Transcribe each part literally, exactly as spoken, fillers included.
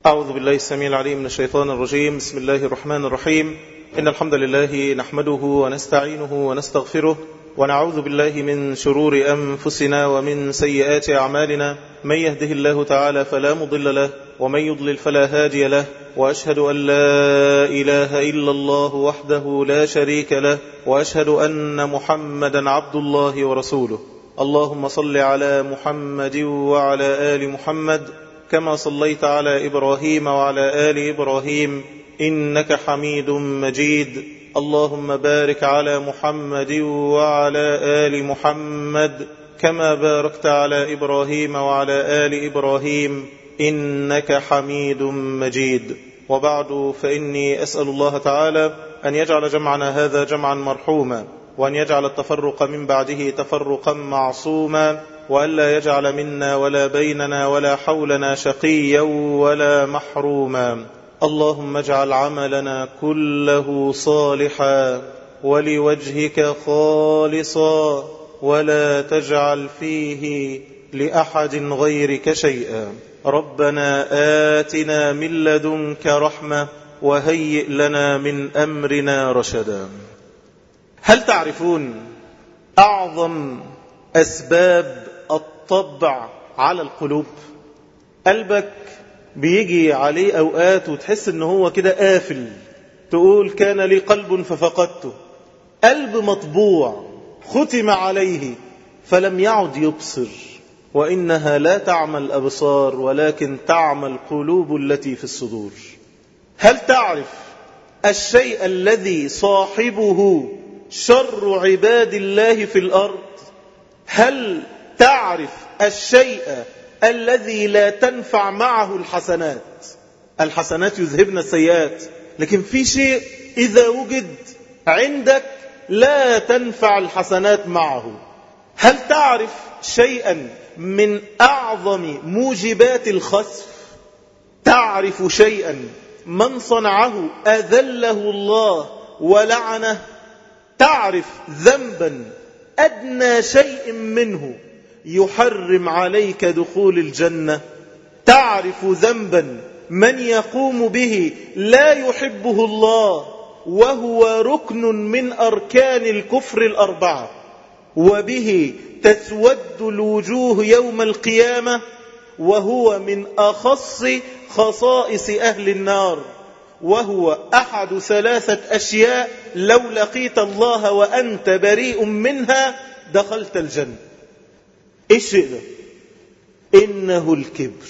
أعوذ بالله السميع العليم من الشيطان الرجيم. بسم الله الرحمن الرحيم. إن الحمد لله نحمده ونستعينه ونستغفره ونعوذ بالله من شرور أنفسنا ومن سيئات أعمالنا. من يهده الله تعالى فلا مضل له ومن يضلل فلا هادي له، وأشهد أن لا إله إلا الله وحده لا شريك له، وأشهد أن محمدا عبد الله ورسوله. اللهم صل على محمد وعلى آل محمد كما صليت على إبراهيم وعلى آل إبراهيم إنك حميد مجيد. اللهم بارك على محمد وعلى آل محمد كما باركت على إبراهيم وعلى آل إبراهيم إنك حميد مجيد. وبعد، فإني أسأل الله تعالى أن يجعل جمعنا هذا جمعا مرحوما، وأن يجعل التفرق من بعده تفرقا معصوما، وألا يجعل منا ولا بيننا ولا حولنا شقيا ولا محروما. اللهم اجعل عملنا كله صالحا ولوجهك خالصا، ولا تجعل فيه لأحد غيرك شيئا. ربنا آتنا من لدنك رحمة وهيئ لنا من أمرنا رشدا. هل تعرفون أعظم أسباب الطبع على القلوب؟ قلبك بيجي عليه أوقات وتحس إنه هو كده قافل، تقول كان لي قلب ففقدته. قلب مطبوع ختم عليه فلم يعد يبصر، وإنها لا تعمى الأبصار ولكن تعمى القلوب التي في الصدور. هل تعرف الشيء الذي صاحبه شر عباد الله في الأرض؟ هل تعرف الشيء الذي لا تنفع معه الحسنات؟ الحسنات يذهبن السيئات، لكن في شيء إذا وجد عندك لا تنفع الحسنات معه. هل تعرف شيئا من أعظم موجبات الخسف؟ تعرف شيئا من صنعه أذله الله ولعنه؟ تعرف ذنبا أدنى شيء منه يحرم عليك دخول الجنة؟ تعرف ذنبا من يقوم به لا يحبه الله وهو ركن من أركان الكفر الأربعة، وبه تسود الوجوه يوم القيامة، وهو من أخص خصائص أهل النار، وهو أحد ثلاثة أشياء لو لقيت الله وأنت بريء منها دخلت الجنة. إيش الشيء ده؟ إنه الكبر.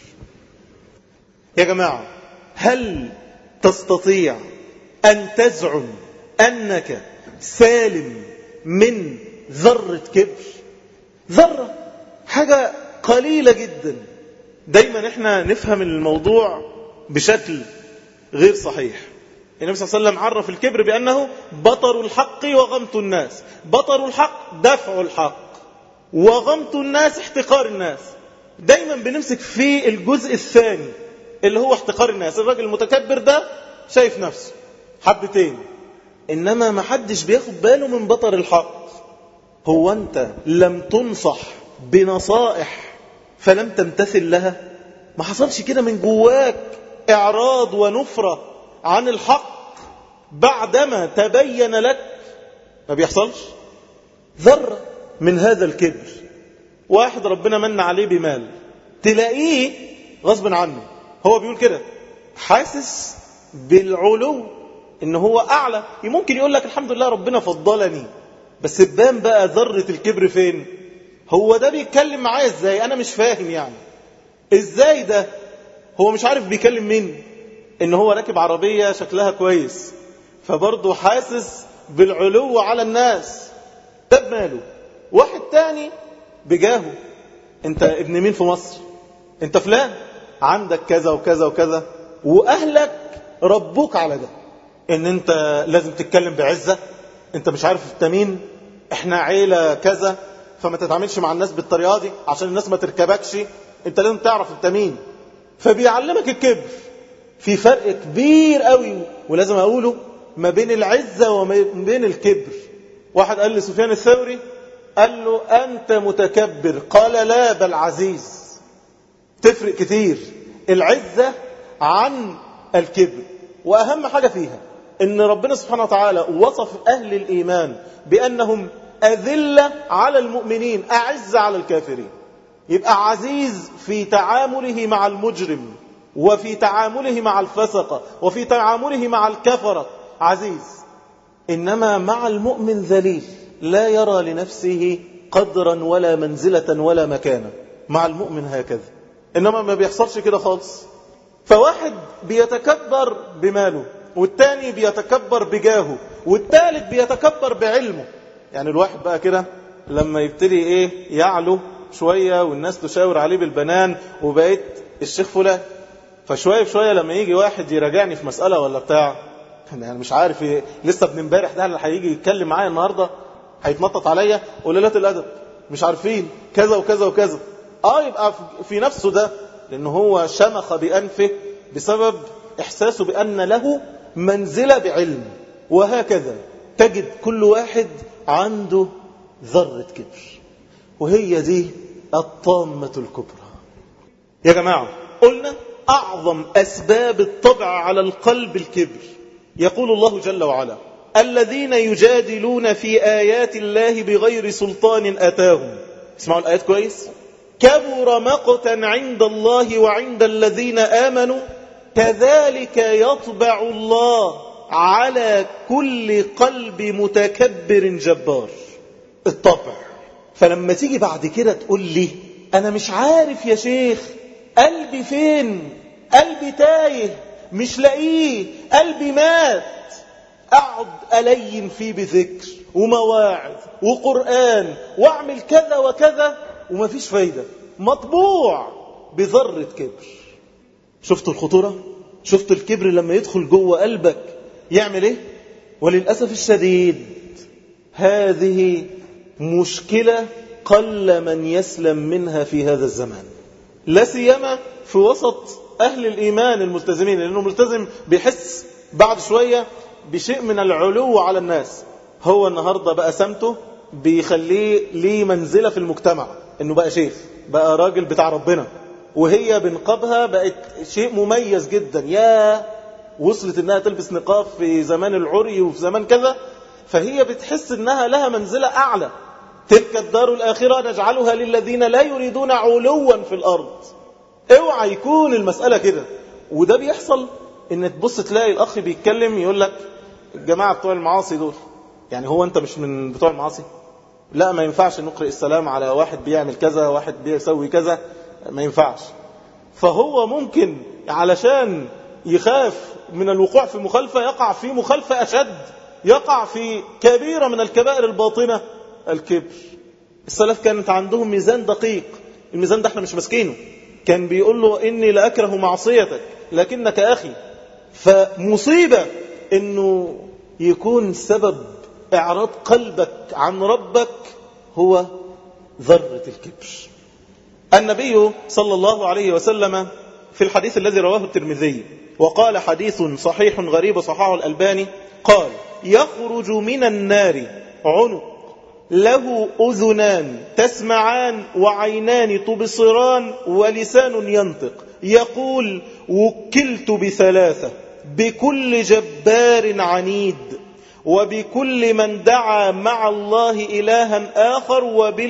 يا جماعة، هل تستطيع أن تزعم أنك سالم من ذرة كبر؟ ذرة، حاجة قليلة جدا. دايما احنا نفهم الموضوع بشكل غير صحيح. النبي صلى الله عليه وسلم عرف الكبر بأنه بطر الحق وغمط الناس. بطر الحق دفع الحق، وغمط الناس احتقار الناس. دايما بنمسك في الجزء الثاني اللي هو احتقار الناس. الراجل المتكبر ده شايف نفسه حبتين، إنما ما حدش بياخد باله من بطر الحق. هو أنت لم تنصح بنصائح فلم تمتثل لها؟ ما حصلش كده من جواك إعراض ونفرة عن الحق بعدما تبين لك؟ ما بيحصلش. ذرة من هذا الكبر. واحد ربنا من عليه بمال، تلاقيه غصب عنه هو بيقول كده، حاسس بالعلو إن هو أعلى. ممكن يقول لك الحمد لله ربنا فضلني، بس بان بقى ذرة الكبر فين؟ هو ده بيتكلم معايا ازاي؟ أنا مش فاهم يعني ازاي ده. هو مش عارف بيكلم مين، إن هو راكب عربية شكلها كويس فبرضه حاسس بالعلو على الناس. ده بماله. واحد تاني بجاهه، انت ابن مين في مصر؟ انت فلان، عندك كذا وكذا وكذا، واهلك ربوك على ده، ان انت لازم تتكلم بعزة. انت مش عارف انت مين، احنا عيلة كذا، فما تتعاملش مع الناس بالطريقة دي عشان الناس ما تركبكش. انت لازم تعرف انت مين. فبيعلمك الكبر. في فرق كبير قوي ولازم اقوله ما بين العزة وما بين الكبر. واحد قال لسفيان الثوري، قال له أنت متكبر، قال لا بل عزيز. تفرق كتير. العزة عن الكبر. وأهم حاجة فيها إن ربنا سبحانه وتعالى وصف أهل الإيمان بأنهم أذلة على المؤمنين أعز على الكافرين. يبقى عزيز في تعامله مع المجرم، وفي تعامله مع الفسقة، وفي تعامله مع الكفرة عزيز. إنما مع المؤمن ذليل، لا يرى لنفسه قدرا ولا منزلة ولا مكانة. مع المؤمن هكذا، إنما ما بيحصلش كده خالص. فواحد بيتكبر بماله، والتاني بيتكبر بجاهه، والتالت بيتكبر بعلمه. يعني الواحد بقى كده لما يبتدي ايه يعلو شوية والناس تشاور عليه بالبنان وبقيت الشيخ فلان، فشوية بشوية لما يجي واحد يراجعني في مسألة ولا بتاع، يعني مش عارف ايه، لسه ابن امبارح ده اللي هيجي يتكلم معايا النهارده هيتنطط عليا قليلات الادب، مش عارفين كذا وكذا وكذا. اه يبقى في نفسه ده لانه هو شمخ بأنفه بسبب احساسه بأن له منزلة بعلم. وهكذا تجد كل واحد عنده ذرة كبر، وهي دي الطامة الكبرى. يا جماعة قلنا أعظم أسباب الطبع على القلب الكبر. يقول الله جل وعلا: الذين يجادلون في آيات الله بغير سلطان أتاهم. اسمعوا الآيات كويس. كبر مقتا عند الله وعند الذين آمنوا كذلك يطبع الله على كل قلب متكبر جبار. الطبع. فلما تيجي بعد كده تقول لي أنا مش عارف يا شيخ قلبي فين، قلبي تايه مش لاقيه، قلبي مات، أقعد ألين فيه بذكر ومواعظ وقرآن وأعمل كذا وكذا وما فيش فايدة، مطبوع بذرة كبر. شفتوا الخطورة؟ شفتوا الكبر لما يدخل جوه قلبك يعمل ايه؟ وللأسف الشديد هذه مشكلة قل من يسلم منها في هذا الزمان، لا سيما في وسط أهل الإيمان الملتزمين، لأنه ملتزم بيحس بعد شوية بشيء من العلو على الناس. هو النهاردة بقى سمته بيخليه ليه منزلة في المجتمع، إنه بقى شيخ، بقى راجل بتاع ربنا، وهي بنقابها بقت شيء مميز جدا. يا وصلت إنها تلبس نقاب في زمان العري وفي زمان كذا، فهي بتحس إنها لها منزلة أعلى. تلك الدار الآخرة نجعلها للذين لا يريدون علوا في الأرض. اوعى يكون المسألة كده. وده بيحصل إن تبص تلاقي الأخ بيتكلم يقول لك الجماعة بتوع المعاصي دول، يعني هو أنت مش من بتوع المعاصي؟ لا ما ينفعش نقرأ السلام على واحد بيعمل كذا واحد بيسوي كذا، ما ينفعش. فهو ممكن علشان يخاف من الوقوع في مخالفة يقع في مخالفة أشد، يقع في كبيرة من الكبائر الباطنة، الكبر. السلف كانت عندهم ميزان دقيق، الميزان ده احنا مش مسكينه. كان بيقول له إني لأكره معصيتك لكنك أخي. فمصيبة إنه يكون سبب إعراض قلبك عن ربك هو ذرة الكبر. النبي صلى الله عليه وسلم في الحديث الذي رواه الترمذي وقال حديث صحيح غريب صححه الألباني قال: يخرج من النار عنق له أذنان تسمعان وعينان تبصران ولسان ينطق، يقول: وكلت بثلاثة، بكل جبار عنيد، وبكل من دعا مع الله إلها آخر،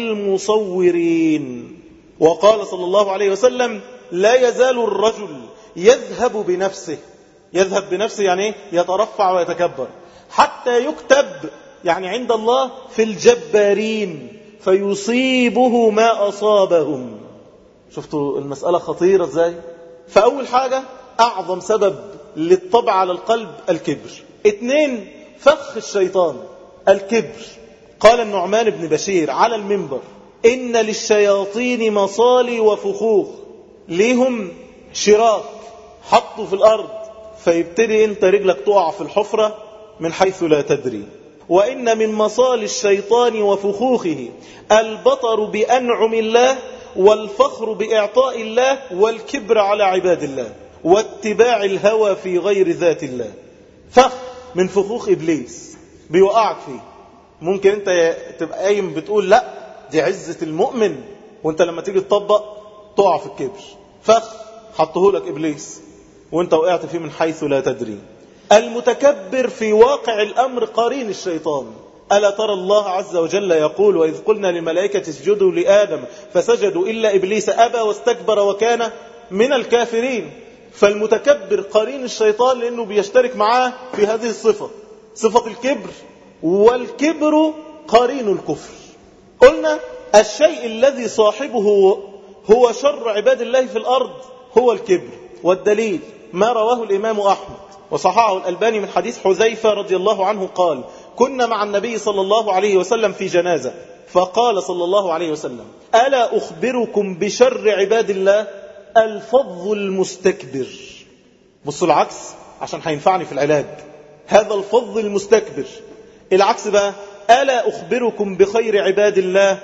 وبالمصورين. وقال صلى الله عليه وسلم: لا يزال الرجل يذهب بنفسه. يذهب بنفسه يعني يترفع ويتكبر حتى يكتب يعني عند الله في الجبارين فيصيبه ما أصابهم. شفتوا المسألة خطيرة ازاي؟ فأول حاجة أعظم سبب للطبع على القلب الكبر. اثنين، فخ الشيطان الكبر. قال النعمان بن بشير على المنبر: إن للشياطين مصالي وفخوخ. ليهم شراك حطوا في الأرض فيبتدي انت رجلك تقع في الحفرة من حيث لا تدري. وإن من مصال الشيطان وفخوخه البطر بأنعم الله، والفخر بإعطاء الله، والكبر على عباد الله، واتباع الهوى في غير ذات الله. فخ من فخوخ إبليس بيوقعك فيه. ممكن انت تبقى قايم بتقول لا دي عزة المؤمن، وانت لما تيجي تطبق تقع في الكبر. فخ حطه لك إبليس. وانت وقعت فيه من حيث لا تدري. المتكبر في واقع الأمر قرين الشيطان. ألا ترى الله عز وجل يقول وإذ قلنا للملائكة اسجدوا لآدم فسجدوا إلا إبليس أبى واستكبر وكان من الكافرين. فالمتكبر قرين الشيطان لأنه بيشترك معاه في هذه الصفة، صفة الكبر، والكبر قرين الكفر. قلنا الشيء الذي صاحبه هو شر عباد الله في الأرض هو الكبر، والدليل ما رواه الإمام أحمد وصححه الألباني من حديث حذيفة رضي الله عنه قال كنا مع النبي صلى الله عليه وسلم في جنازة فقال صلى الله عليه وسلم ألا أخبركم بشر عباد الله الفظ المستكبر. بصوا العكس عشان هينفعني في العلاج. هذا الفظ المستكبر. العكس بقى ألا أخبركم بخير عباد الله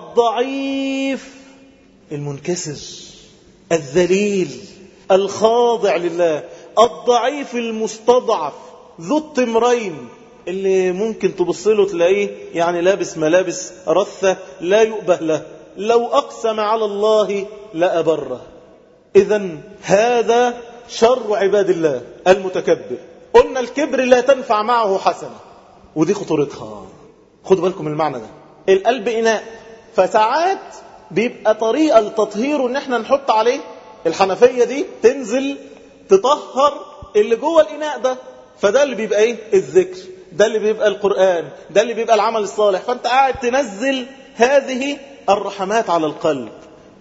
الضعيف المنكسر الذليل الخاضع لله، الضعيف المستضعف ذو الطمرين اللي ممكن تبص له تلاقيه يعني لابس ملابس رثة لا يؤبه له، لو أقسم على الله لأبره. إذن هذا شر عباد الله المتكبر. قلنا الكبر لا تنفع معه حسنة، ودي خطورتها. خدوا بالكم المعنى ده. القلب إناء، فساعات بيبقى طريقة لتطهيره ان احنا نحط عليه الحنفية دي تنزل تطهر اللي جوه الإناء ده. فده اللي بيبقى ايه؟ الذكر، ده اللي بيبقى القرآن، ده اللي بيبقى العمل الصالح. فانت قاعد تنزل هذه الرحمات على القلب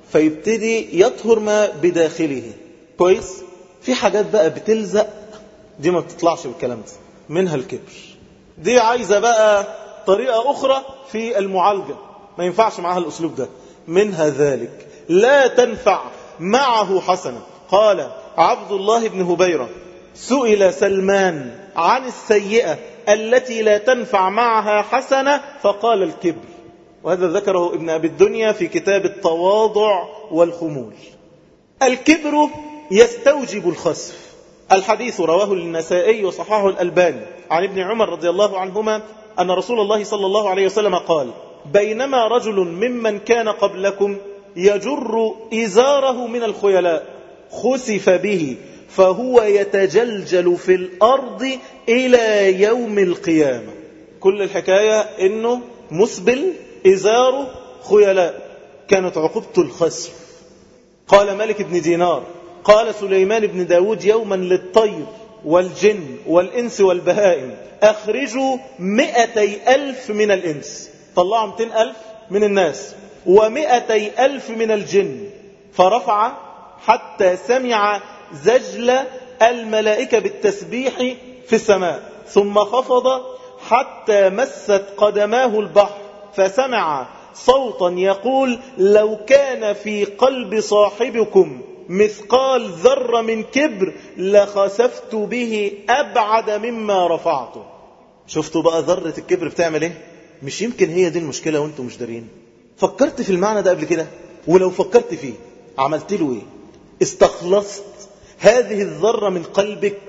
فيبتدي يطهر ما بداخله. كويس؟ في حاجات بقى بتلزق دي ما بتطلعش بالكلام ده، منها الكبر. دي عايزة بقى طريقة أخرى في المعالجة، ما ينفعش معها الأسلوب ده. منها ذلك لا تنفع معه حسنة. قال عبد الله بن هبيرة سئل سلمان عن السيئة التي لا تنفع معها حسنة فقال الكبر. وهذا ذكره ابن أبي الدنيا في كتاب التواضع والخمول. الكبر يستوجب الخسف. الحديث رواه النسائي وصححه الألباني عن ابن عمر رضي الله عنهما أن رسول الله صلى الله عليه وسلم قال بينما رجل ممن كان قبلكم يجر إزاره من الخيلاء خسف به فهو يتجلجل في الأرض إلى يوم القيامة. كل الحكاية إنه مسبل إزاره خيلاء، كانت عقوبته الخسف. قال مالك بن دينار قال سليمان بن داود يوما للطير والجن والإنس والبهائم أخرجوا مئتي ألف من الإنس، طلعوا مئتين ألف من الناس ومئتي ألف من الجن، فرفع حتى سمع زجل الملائكة بالتسبيح في السماء، ثم خفض حتى مست قدماه البحر فسمع صوتا يقول لو كان في قلب صاحبكم مثقال ذرة من كبر لخسفت به أبعد مما رفعته. شفتوا بقى ذرة الكبر بتعمل ايه؟ مش يمكن هي دي المشكلة وانتم مش دارين؟ فكرت في المعنى ده قبل كده؟ ولو فكرت فيه عملت له ايه؟ استخلصت هذه الذرة من قلبك؟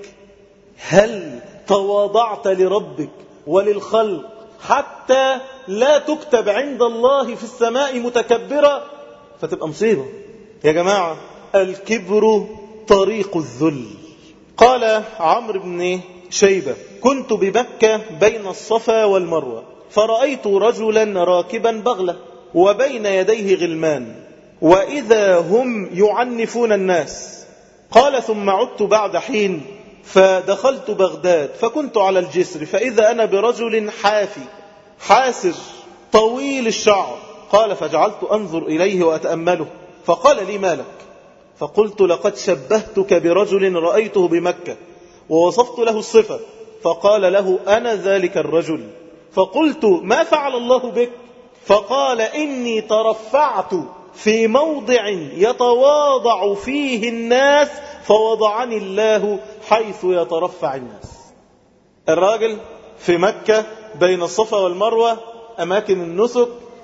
هل تواضعت لربك وللخلق حتى لا تكتب عند الله في السماء متكبرة؟ فتبقى مصيبة يا جماعة. الكبر طريق الذل. قال عمرو بن شيبة كنت بمكة بين الصفا والمروة فرأيت رجلا راكبا بغلة وبين يديه غلمان وإذا هم يعنفون الناس. قال ثم عدت بعد حين فدخلت بغداد فكنت على الجسر فإذا أنا برجل حافي حاسر طويل الشعر. قال فجعلت أنظر إليه وأتأمله فقال لي مالك؟ فقلت لقد شبهتك برجل رأيته بمكة ووصفت له الصفة. فقال له أنا ذلك الرجل. فقلت ما فعل الله بك؟ فقال إني ترفعت في موضع يتواضع فيه الناس فوضعني الله حيث يترفع الناس. الراجل في مكة بين الصفا والمروة أماكن النسك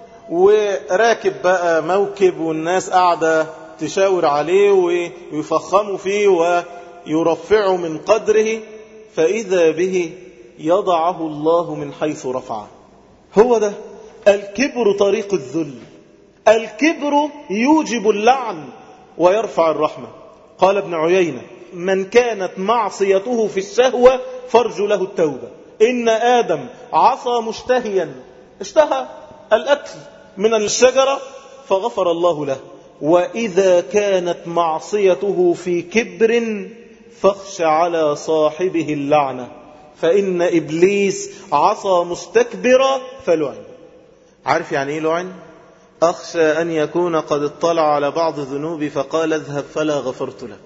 وراكب بقى موكب والناس قاعدة تشاور عليه ويفخموا فيه ويرفعوا من قدره فإذا به يضعه الله من حيث رفعه. هو ده الكبر طريق الذل. الكبر يوجب اللعن ويرفع الرحمة. قال ابن عيينة من كانت معصيته في الشهوة فارجو له التوبة. إن آدم عصى مشتهيا، اشتهى الأكل من الشجرة فغفر الله له. وإذا كانت معصيته في كبر فاخش على صاحبه اللعنة، فإن إبليس عصى مستكبرا فلعن. عارف يعني إيه لعن؟ أخشى أن يكون قد اطلع على بعض ذنوبي فقال اذهب فلا غفرت لك.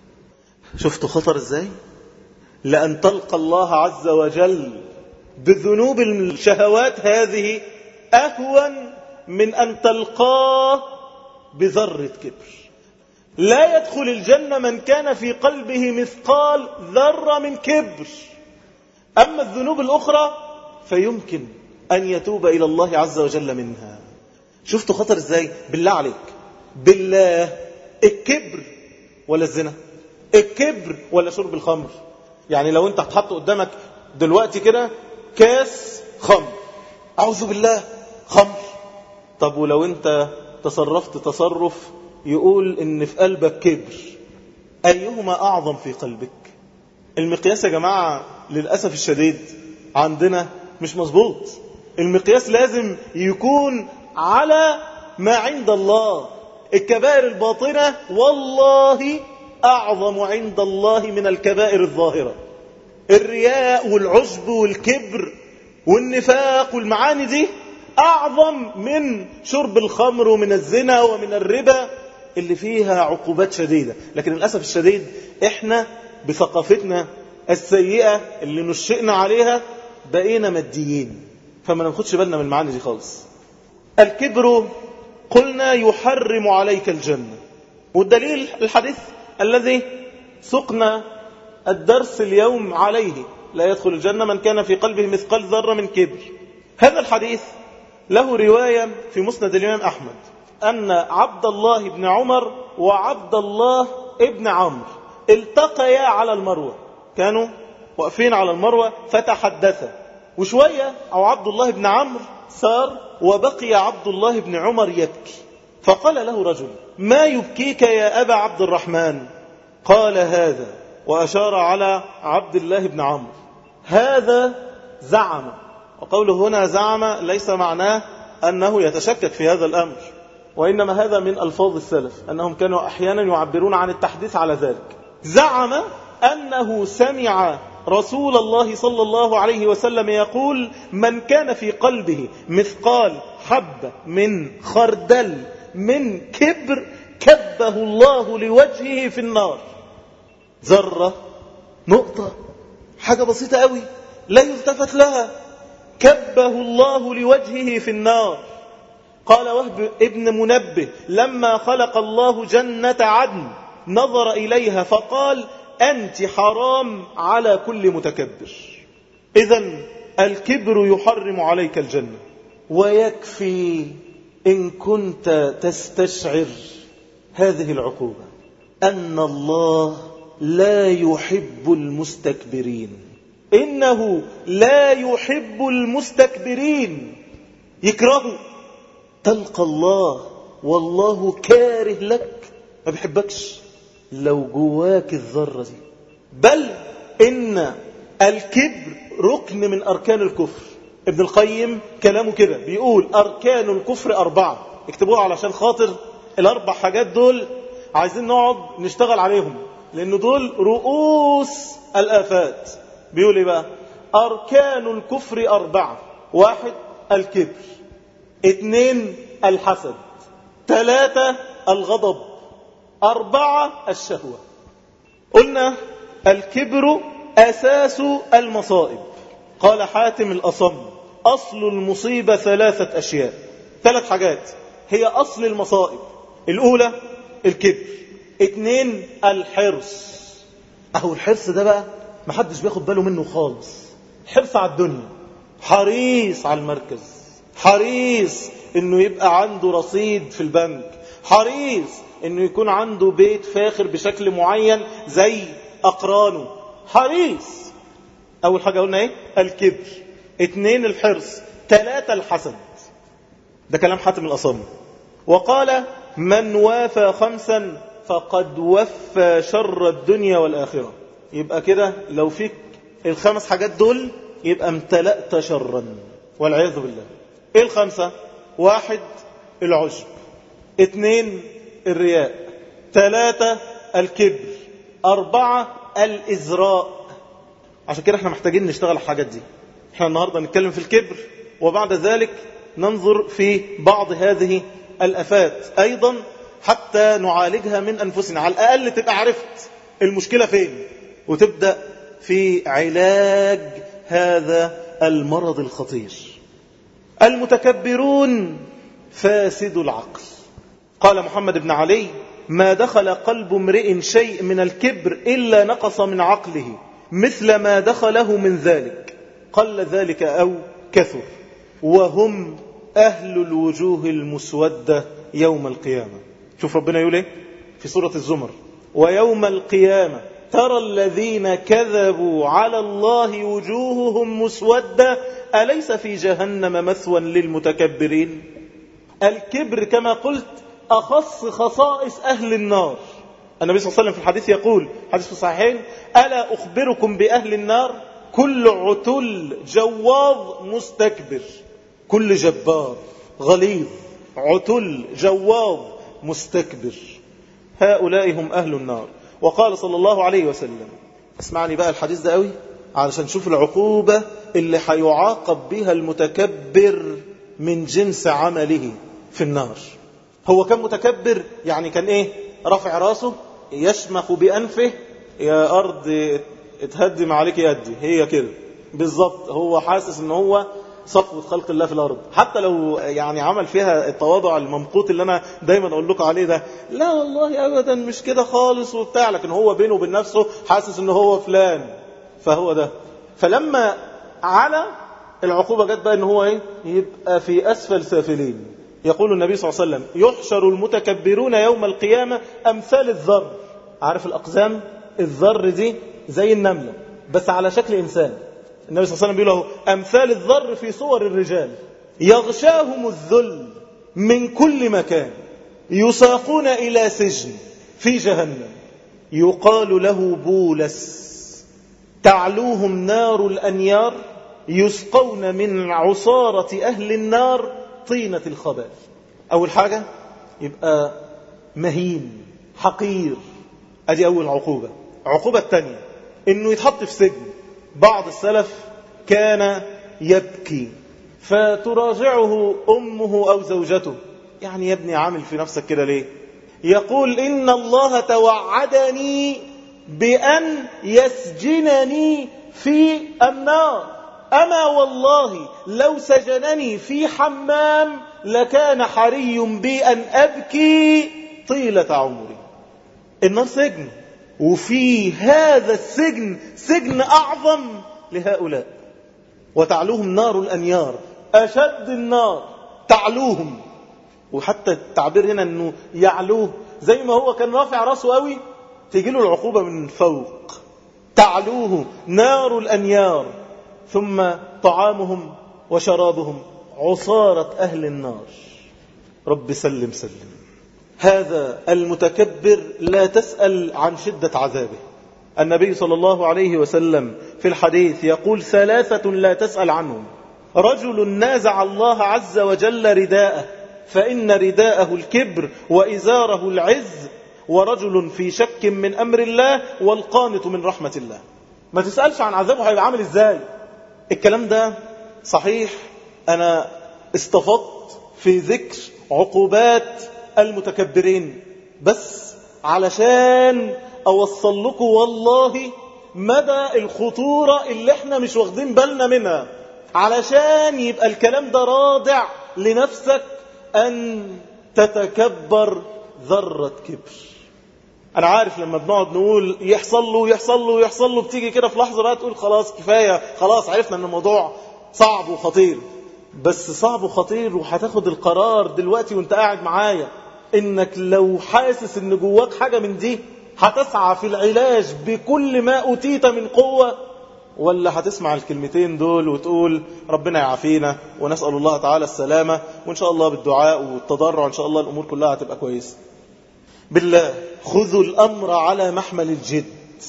شفتوا خطر إزاي؟ لأن تلقى الله عز وجل بذنوب الشهوات هذه أهون من أن تلقاه بذرة كبر. لا يدخل الجنة من كان في قلبه مثقال ذرة من كبر. أما الذنوب الأخرى فيمكن أن يتوب إلى الله عز وجل منها. شفتوا خطر إزاي؟ بالله عليك، بالله، الكبر ولا الزنا؟ الكبر ولا شرب الخمر؟ يعني لو انت هتحط قدامك دلوقتي كده كاس خمر، أعوذ بالله، خمر. طب ولو انت تصرفت تصرف يقول ان في قلبك كبر، أيهما أعظم في قلبك؟ المقياس يا جماعة للأسف الشديد عندنا مش مظبوط. المقياس لازم يكون على ما عند الله. الكبائر الباطنة والله أعظم عند الله من الكبائر الظاهرة. الرياء والعجب والكبر والنفاق والمعاني دي أعظم من شرب الخمر ومن الزنا ومن الربا اللي فيها عقوبات شديدة. لكن للأسف الشديد إحنا بثقافتنا السيئة اللي نشئنا عليها بقينا ماديين، فما ناخدش بالنا من المعاني دي خالص. الكبر قلنا يحرم عليك الجنة، والدليل الحديث الذي سقنا الدرس اليوم عليه، لا يدخل الجنة من كان في قلبه مثقال ذرة من كبر. هذا الحديث له رواية في مسند الإمام أحمد أن عبد الله بن عمر وعبد الله بن عمرو التقيا على المروة، كانوا واقفين على المروة فتحدثا، وشوية أو عبد الله بن عمرو سار وبقي عبد الله بن عمر يبكي، فقال له رجل: ما يبكيك يا أبا عبد الرحمن؟ قال: هذا، وأشار على عبد الله بن عمرو. هذا زعم، وقوله هنا زعم ليس معناه أنه يتشكك في هذا الأمر، وإنما هذا من ألفاظ السلف أنهم كانوا أحيانا يعبرون عن التحديث على ذلك. زعم أنه سمع رسول الله صلى الله عليه وسلم يقول: من كان في قلبه مثقال حبة من خردل من كبر كبه الله لوجهه في النار. ذرة، نقطة، حاجة بسيطة قوي لا يلتفت لها، كبه الله لوجهه في النار. قال وهب ابن منبه: لما خلق الله جنة عدن نظر إليها فقال: أنت حرام على كل متكبر. إذن الكبر يحرم عليك الجنة. ويكفي إن كنت تستشعر هذه العقوبة أن الله لا يحب المستكبرين، إنه لا يحب المستكبرين، يكرهه. تلقى الله والله كاره لك، ما بيحبكش لو جواك الذرة دي. بل إن الكبر ركن من أركان الكفر. ابن القيم كلامه كده بيقول: أركان الكفر أربعة. اكتبوها علشان خاطر الأربع حاجات دول عايزين نقعد نشتغل عليهم، لأن دول رؤوس الآفات. بيقول إيه بقى؟ أركان الكفر أربعة: واحد الكبر، اثنين الحسد، ثلاثة الغضب، أربعة الشهوة. قلنا الكبر أساس المصائب. قال حاتم الأصم: أصل المصيبة ثلاثة أشياء. ثلاث حاجات هي أصل المصائب. الأولى الكبر، اثنين الحرص. أهو الحرص ده بقى محدش بياخد باله منه خالص. حرص على الدنيا، حريص على المركز، حريص انه يبقى عنده رصيد في البنك، حريص انه يكون عنده بيت فاخر بشكل معين زي اقرانه، حريص. اول حاجة قلنا ايه؟ الكبر، اثنين الحرص، ثلاثة الحسد. ده كلام حاتم الأصم. وقال: من وافى خمسا فقد وفى شر الدنيا والآخرة. يبقى كده لو فيك الخمس حاجات دول يبقى امتلأت شرا والعياذ بالله. ايه الخمسة؟ واحد العجب، اثنين الرياء، ثلاثة الكبر، أربعة الإزراء. عشان كده احنا محتاجين نشتغل على الحاجات دي. احنا النهاردة نتكلم في الكبر، وبعد ذلك ننظر في بعض هذه الآفات أيضا حتى نعالجها من أنفسنا. على الأقل تبقى عرفت المشكلة فين وتبدأ في علاج هذا المرض الخطير. المتكبرون فاسد العقل. قال محمد بن علي: ما دخل قلب امرئ شيء من الكبر إلا نقص من عقله مثل ما دخله من ذلك، قل ذلك أو كثر، وهم أهل الوجوه المسودة يوم القيامة. شوف ربنا يقول ايه في سورة الزمر: ويوم القيامة ترى الذين كذبوا على الله وجوههم مسودة أليس في جهنم مثوى للمتكبرين. الكبر كما قلت أخص خصائص أهل النار. النبي صلى الله عليه وسلم في الحديث يقول، حديث في الصحيحين: ألا أخبركم بأهل النار؟ كل عتل جواظ مستكبر. كل جبار غليظ عتل جواظ مستكبر، هؤلاء هم أهل النار. وقال صلى الله عليه وسلم، اسمعني بقى الحديث ده قوي علشان نشوف العقوبة اللي هيعاقب بها المتكبر من جنس عمله في النار. هو كان متكبر يعني كان ايه؟ رافع راسه يشمخ بأنفه، يا أرض اتهدم عليك يدي، هي كده بالضبط. هو حاسس ان هو صفوة خلق الله في الأرض، حتى لو يعني عمل فيها التواضع الممقوت اللي أنا دايما أقول لكم عليه ده، لا والله أبدا مش كده خالص وبتاع، لكن هو بينه وبين نفسه حاسس ان هو فلان. فهو ده. فلما على العقوبة جت بقى ان هو ايه؟ يبقى في أسفل سافلين. يقول النبي صلى الله عليه وسلم: يحشر المتكبرون يوم القيامة أمثال الذر. عارف الأقزام؟ الذر دي زي النملة بس على شكل إنسان. النبي صلى الله عليه وسلم بيقول له: أمثال الذر في صور الرجال، يغشاهم الذل من كل مكان، يساقون إلى سجن في جهنم يقال له بولس، تعلوهم نار الأنيار، يسقون من عصارة أهل النار طينة الخبال. أول حاجة يبقى مهين حقير، أدي أول عقوبة. عقوبة الثانية إنه يتحط في سجن. بعض السلف كان يبكي فتراجعه أمه أو زوجته: يعني يا ابني عامل في نفسك كده ليه؟ يقول: إن الله توعدني بأن يسجنني في النار، أما والله لو سجنني في حمام لكان حري بي أن أبكي طيلة عمري. النار سجن، وفي هذا السجن سجن أعظم لهؤلاء. وتعلوهم نار الأنيار، أشد النار تعلوهم. وحتى التعبير هنا أنه يعلوه، زي ما هو كان رافع راسه قوي تيجي له العقوبة من فوق. تعلوه نار الأنيار، ثم طعامهم وشرابهم عصارة أهل النار. رب سلم سلم. هذا المتكبر لا تسأل عن شدة عذابه. النبي صلى الله عليه وسلم في الحديث يقول: ثلاثة لا تسأل عنهم: رجل نازع الله عز وجل رداءه فإن رداءه الكبر وإزاره العز، ورجل في شك من أمر الله والقانط من رحمة الله. ما تسألش عن عذابه هيبقى عامل ازاي. الكلام ده صحيح. أنا استفدت في ذكر عقوبات المتكبرين بس علشان أوصل لكم والله مدى الخطورة اللي احنا مش واخدين بالنا منها، علشان يبقى الكلام ده رادع لنفسك أن تتكبر ذرة كبر. أنا عارف لما بنقعد نقول يحصل له يحصل له يحصل له، بتيجي كده في لحظة بقى تقول خلاص كفاية، خلاص عرفنا أن الموضوع صعب وخطير. بس صعب وخطير وهتاخد القرار دلوقتي وانت قاعد معايا انك لو حاسس ان جواك حاجة من دي هتسعى في العلاج بكل ما أوتيت من قوة، ولا هتسمع الكلمتين دول وتقول ربنا يعافينا ونسأل الله تعالى السلامة وإن شاء الله بالدعاء والتضرع إن شاء الله الأمور كلها هتبقى كويسة. بالله خذوا الأمر على محمل الجد.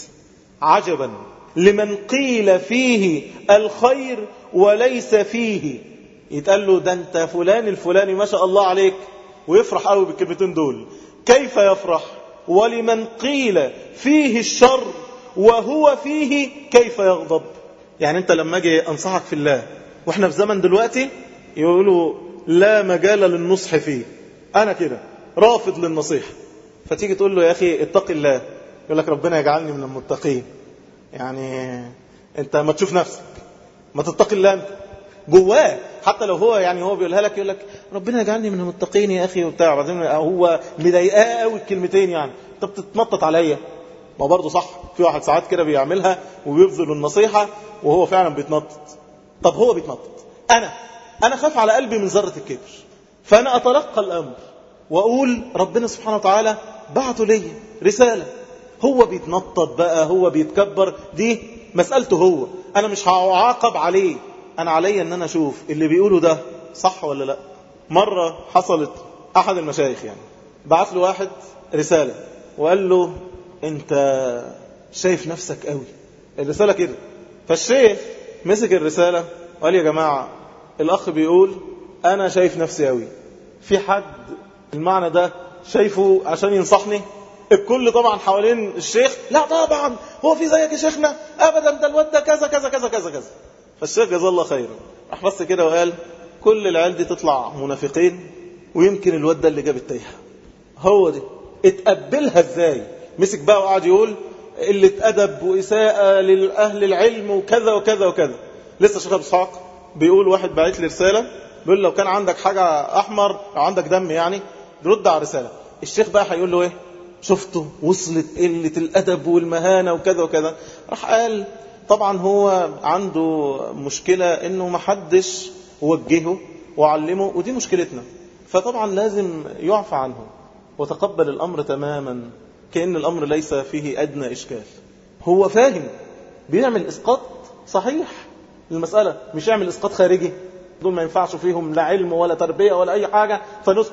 عجبا لمن قيل فيه الخير وليس فيه. يتقال له ده انت فلان الفلاني ما شاء الله عليك، ويفرح قوي بالكلمتين دول. كيف يفرح؟ ولمن قيل فيه الشر وهو فيه كيف يغضب؟ يعني انت لما اجي انصحك في الله، واحنا في زمن دلوقتي يقولوا لا مجال للنصح فيه، انا كده رافض للنصيحة، فتيجي تقول له يا اخي اتق الله، يقول لك ربنا يجعلني من المتقين. يعني انت ما تشوف نفسك، ما تتقي الله انت جواه، حتى لو هو يعني هو بيقولها لك يقول لك ربنا يجعلني من المتقين يا اخي وبتاع، بعدين هو مضايقاه قوي الكلمتين، يعني انت بتتنطط عليا. ما برضه صح، في واحد ساعات كده بيعملها وبيبذل النصيحة وهو فعلا بيتنطط. طب هو بيتنطط، انا انا خاف على قلبي من ذرة الكبر، فانا اتلقى الامر واقول ربنا سبحانه وتعالى بعته لي رسالة. هو بيتنطط بقى، هو بيتكبر، دي مسألته هو، انا مش هعاقب عليه، انا علي ان انا اشوف اللي بيقوله ده صح ولا لا. مرة حصلت احد المشايخ يعني بعت له واحد رسالة وقال له انت شايف نفسك قوي، الرسالة كده. فالشيخ مسك الرسالة وقال يا جماعة الاخ بيقول انا شايف نفسي قوي، في حد المعنى ده شايفه عشان ينصحني؟ الكل طبعا حوالين الشيخ لا طبعا هو في زيك يا شيخنا ابدا، ده الواد ده كذا كذا كذا كذا كذا. فالشيخ جزاه الله خيرا راح بس كده وقال كل العيال دي تطلع منافقين، ويمكن الواد ده اللي جاب التايهه. هو دي اتقبلها ازاي؟ مسك بقى وقعد يقول قله ادب واساءه للاهل العلم وكذا وكذا وكذا. لسه الشيخ ابو اسحاق بيقول واحد باعت لي رساله بيقول لو كان عندك حاجه احمر او عندك دم يعني رد على الرساله. الشيخ بقى هيقول له ايه؟ شفته وصلت قله الادب والمهانه وكذا وكذا. راح قال طبعا هو عنده مشكله انه ما حدش وجهه وعلمه، ودي مشكلتنا، فطبعا لازم يعفى عنه وتقبل الامر تماما كأن الامر ليس فيه ادنى اشكال. هو فاهم بيعمل اسقاط صحيح للمساله، مش يعمل اسقاط خارجي، دول ما ينفعش فيهم لا علم ولا تربيه ولا اي حاجه فنسكت.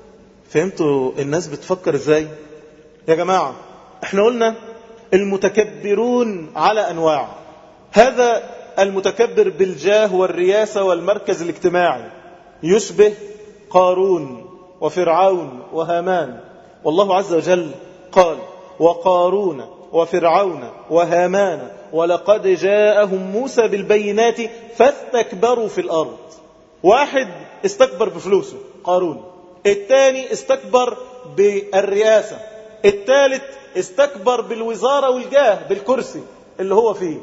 فهمتوا الناس بتفكر ازاي يا جماعه؟ احنا قلنا المتكبرون على انواع. هذا المتكبر بالجاه والرياسه والمركز الاجتماعي يشبه قارون وفرعون وهامان، والله عز وجل قال وقارون وفرعون وهامان ولقد جاءهم موسى بالبينات فاستكبروا في الأرض. واحد استكبر بفلوسه قارون، الثاني استكبر بالرياسة، الثالث استكبر بالوزارة والجاه بالكرسي اللي هو فيه.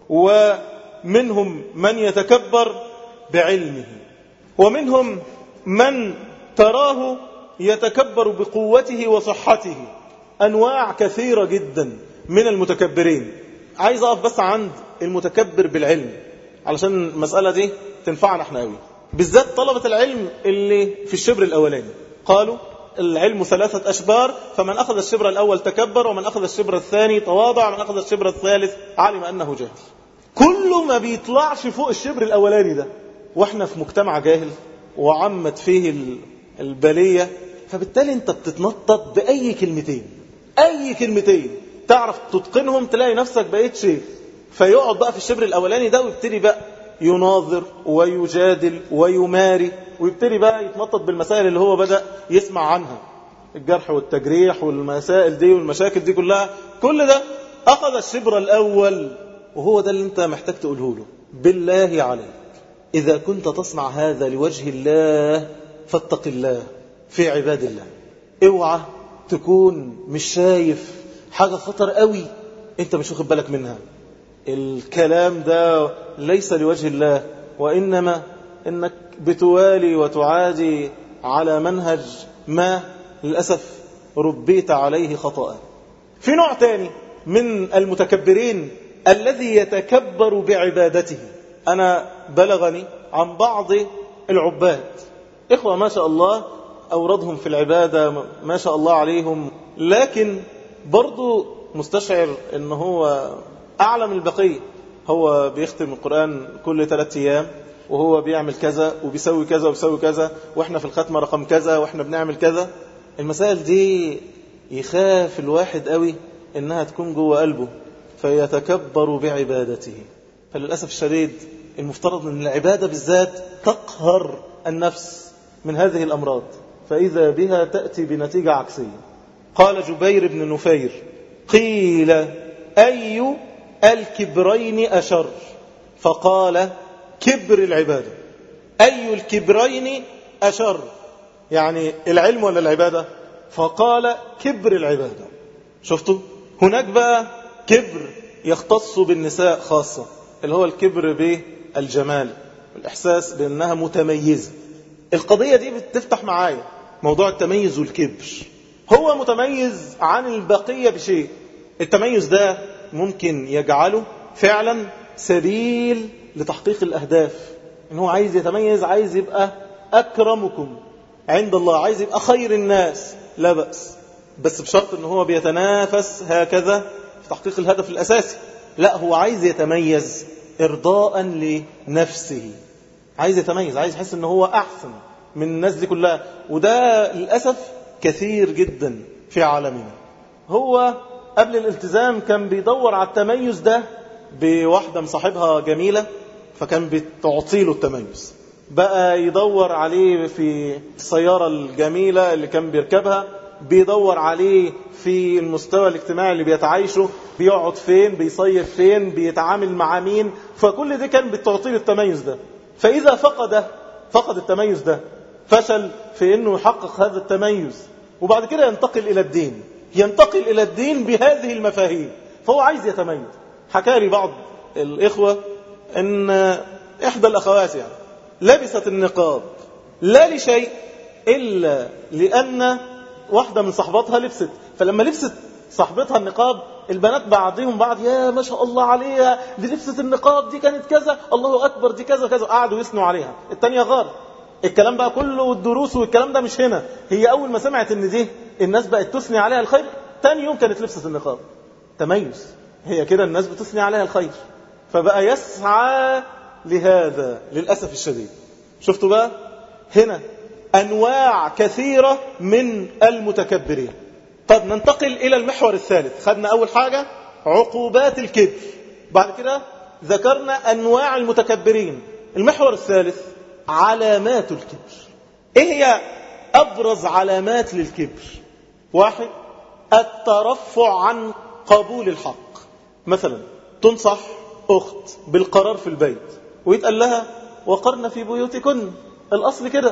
ومنهم من يتكبر بعلمه، ومنهم من تراه يتكبر بقوته وصحته. أنواع كثيرة جدا من المتكبرين. عايز أقف بس عند المتكبر بالعلم علشان المسألة دي تنفعنا احنا قوي، بالذات طلبة العلم اللي في الشبر الأولاني. قالوا العلم ثلاثة أشبار، فمن أخذ الشبر الأول تكبر، ومن أخذ الشبر الثاني تواضع، ومن أخذ الشبر الثالث علم أنه جاهل. كله ما بيطلعش فوق الشبر الأولاني ده، واحنا في مجتمع جاهل وعمت فيه البلية، فبالتالي انت بتتنطط بأي كلمتين، أي كلمتين تعرف تتقنهم تلاقي نفسك بقيت شيخ. فيقعد بقى في الشبر الأولاني ده ويبتدي بقى يناظر ويجادل ويماري، ويبتدي بقى يتنطط بالمسائل اللي هو بدأ يسمع عنها، الجرح والتجريح والمسائل دي والمشاكل دي كلها. كل ده أخذ الشبر الأول، وهو ده اللي انت محتاج تقوله له. بالله عليك إذا كنت تصنع هذا لوجه الله فاتق الله في عباد الله. اوعى تكون مش شايف حاجة خطر قوي انت مش واخد بالك منها. الكلام ده ليس لوجه الله، وإنما انك بتوالي وتعادي على منهج ما للأسف ربيت عليه خطأ. في نوع تاني من المتكبرين الذي يتكبر بعبادته. أنا بلغني عن بعض العباد إخوة ما شاء الله أوردهم في العبادة ما شاء الله عليهم، لكن برضو مستشعر أنه هو أعلى من البقية. هو بيختم القرآن كل ثلاثة أيام، وهو بيعمل كذا وبيسوي كذا وبيسوي كذا، وإحنا في الختمة رقم كذا، وإحنا بنعمل كذا. المسائل دي يخاف الواحد قوي إنها تكون جوه قلبه فيتكبر بعبادته. فللأسف الشديد المفترض أن العبادة بالذات تقهر النفس من هذه الأمراض، فإذا بها تأتي بنتيجة عكسية. قال جبير بن نفير: قيل أي الكبرين أشر؟ فقال: كبر العبادة. أي الكبرين أشر؟ يعني العلم ولا العبادة؟ فقال: كبر العبادة. شفتوا؟ هناك بقى كبر يختص بالنساء خاصة، اللي هو الكبر بالجمال، الإحساس بأنها متميزة. القضية دي بتفتح معايا موضوع التميز والكبر. هو متميز عن البقية بشيء، التميز ده ممكن يجعله فعلا سبيل لتحقيق الأهداف، إنه عايز يتميز، عايز يبقى أكرمكم عند الله، عايز يبقى خير الناس، لا بأس، بس بشرط إنه هو بيتنافس هكذا في تحقيق الهدف الأساسي. لا، هو عايز يتميز إرضاء لنفسه، عايز يتميز، عايز يحس إنه هو أحسن من الناس دي كلها. وده للأسف كثير جدا في عالمنا. هو قبل الالتزام كان بيدور على التميز ده بواحدة مصاحبها جميلة، فكان بتعطيله التميز. بقى يدور عليه في السيارة الجميلة اللي كان بيركبها، بيدور عليه في المستوى الاجتماعي اللي بيتعايشه، بيقعد فين، بيصيف فين، بيتعامل مع مين، فكل ده كان بتعطيله التميز ده. فإذا فقد فقد التميز ده، فشل في أنه يحقق هذا التميز، وبعد كده ينتقل إلى الدين، ينتقل إلى الدين بهذه المفاهيم، فهو عايز يتميز. حكى لي بعض الإخوة أن إحدى الأخوات يعني لبست النقاب لا لشيء إلا لأن واحدة من صحباتها لبست، فلما لبست صاحبتها النقاب البنات بعضهم بعض: يا ما شاء الله عليها، دي لبست النقاب، دي كانت كذا، الله أكبر، دي كذا كذا، قعدوا يثنوا عليها. التانية غار. الكلام بقى كله والدروس والكلام ده مش هنا. هي أول ما سمعت ان دي الناس بقت تثني عليها الخير، تاني يوم كانت لبست النقاب. تميز، هي كده الناس بتثني عليها الخير، فبقى يسعى لهذا للأسف الشديد. شفتوا بقى هنا أنواع كثيرة من المتكبرين. طب ننتقل إلى المحور الثالث. خدنا أول حاجة عقوبات الكبر، بعد كده ذكرنا أنواع المتكبرين. المحور الثالث علامات الكبر. إيه هي أبرز علامات للكبر؟ واحد، الترفع عن قبول الحق. مثلا تنصح أخت بالقرار في البيت ويتقال لها: وقرن في بيوتكن، الأصل كده،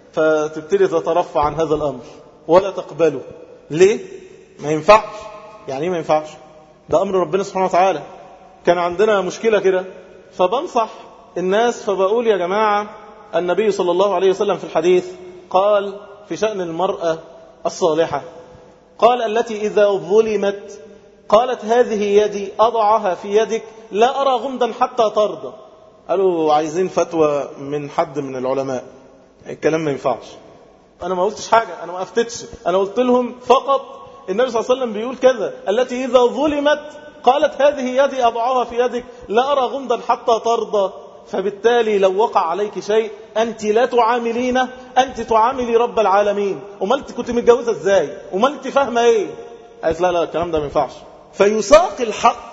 فتبتدي تترفع عن هذا الأمر ولا تقبله. ليه؟ ما ينفعش. يعني ايه ما ينفعش؟ ده أمر ربنا سبحانه وتعالى. كان عندنا مشكلة كده، فبنصح الناس فبقول: يا جماعة، النبي صلى الله عليه وسلم في الحديث قال في شأن المرأة الصالحة، قال: التي إذا ظلمت قالت هذه يدي أضعها في يدك لا أرى غمدا حتى ترضى. قالوا عايزين فتوى من حد من العلماء. الكلام ما ينفعش. أنا ما قلتش حاجة، أنا ما أفتتش، أنا قلت لهم فقط النبي صلى الله عليه وسلم بيقول كذا: التي إذا ظلمت قالت هذه يدي أضعها في يدك لا أرى غمدا حتى ترضى. فبالتالي لو وقع عليك شيء أنت لا تعاملين، أنت تعاملي رب العالمين. وما أنت كنت متجوزة إزاي؟ وما أنت فاهمة إيه؟ قالت: لا لا الكلام ده ما ينفعش. فيساق الحق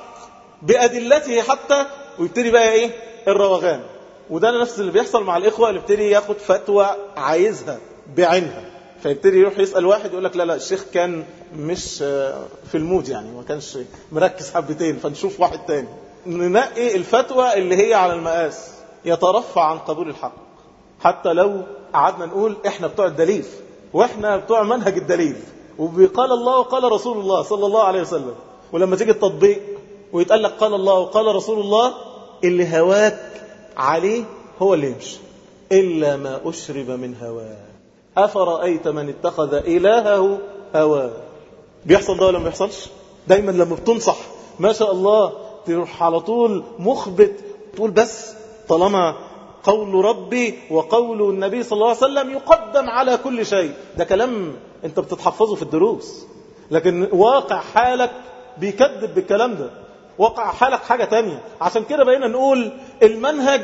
بأدلته حتى، ويبتدي بقى إيه؟ الروغان. وده نفس اللي بيحصل مع الإخوة اللي ابتدي ياخد فتوى عايزها بعينها، فيبتدي يروح يسأل واحد يقول لك: لا لا الشيخ كان مش في المود، يعني ما كانش مركز حبتين، فنشوف واحد تاني. ننقي الفتوى اللي هي على المقاس، يترفع عن قبول الحق. حتى لو قعدنا نقول احنا بتوع الدليل واحنا بتوع منهج الدليل، وبيقال الله وقال رسول الله صلى الله عليه وسلم، ولما تيجي التطبيق ويتقال لك قال الله وقال رسول الله، اللي هواك عليه هو اللي يمشي، إلا ما أشرب من هواه أفرأيت من اتخذ إلهه هواه. بيحصل ده ولا ما بيحصلش؟ دايما لما بتنصح ما شاء الله تروح على طول مخبت، تقول بس طالما قول ربي وقول النبي صلى الله عليه وسلم يقدم على كل شيء. ده كلام انت بتتحفظه في الدروس، لكن واقع حالك بيكذب بالكلام ده. واقع حالك حاجة تانية. عشان كده بقينا نقول المنهج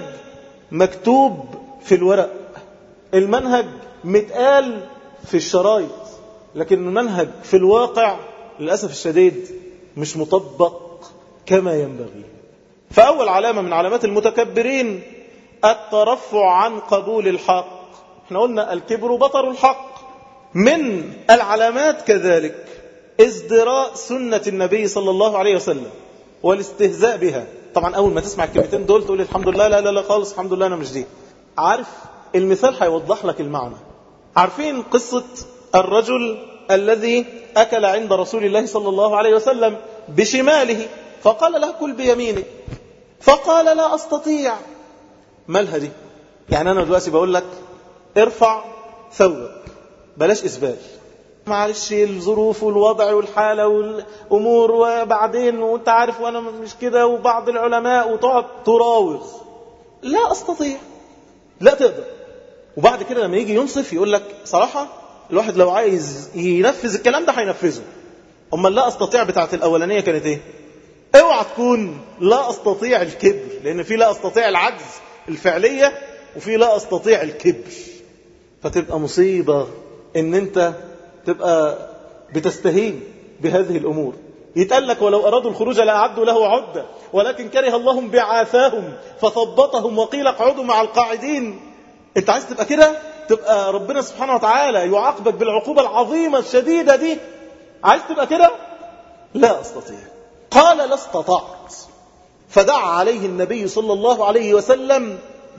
مكتوب في الورق، المنهج متقال في الشرايط، لكن المنهج في الواقع للأسف الشديد مش مطبق كما ينبغي. فأول علامة من علامات المتكبرين الترفع عن قبول الحق. احنا قلنا الكبر بطر الحق. من العلامات كذلك ازدراء سنة النبي صلى الله عليه وسلم والاستهزاء بها. طبعا أول ما تسمع الكلمتين دول تقول الحمد لله، لا لا لا خالص، الحمد لله أنا مش دي. عارف المثال هيوضح لك المعنى. عارفين قصة الرجل الذي أكل عند رسول الله صلى الله عليه وسلم بشماله فقال له كل بيمينه، فقال لا أستطيع. مالها دي؟ يعني أنا دلوقتي بقول لك ارفع ثوبك، بلاش إسبال، معلش الظروف والوضع والحالة والأمور وبعدين وانت عارف وانا مش كده وبعض العلماء، وتقعد تراوغ. لا أستطيع، لا تقدر. وبعد كده لما يجي ينصف يقول لك صراحة الواحد لو عايز ينفذ الكلام ده هينفذه. أما لا أستطيع بتاعت الأولانية كانت ايه؟ اوعى تكون لا أستطيع الكبر، لأن في لا أستطيع العجز الفعلية وفي لا أستطيع الكبر. فتبقى مصيبة ان انت تبقى بتستهين بهذه الأمور. يتقال لك ولو أرادوا الخروج لأعدوا له عدة ولكن كره الله بعاثاهم فثبطهم وقيل اقعدوا مع القاعدين. انت عايز تبقى كده، تبقى ربنا سبحانه وتعالى يعاقبك بالعقوبة العظيمة الشديدة دي، عايز تبقى كده؟ لا أستطيع. قال لا استطعت، فدعا عليه النبي صلى الله عليه وسلم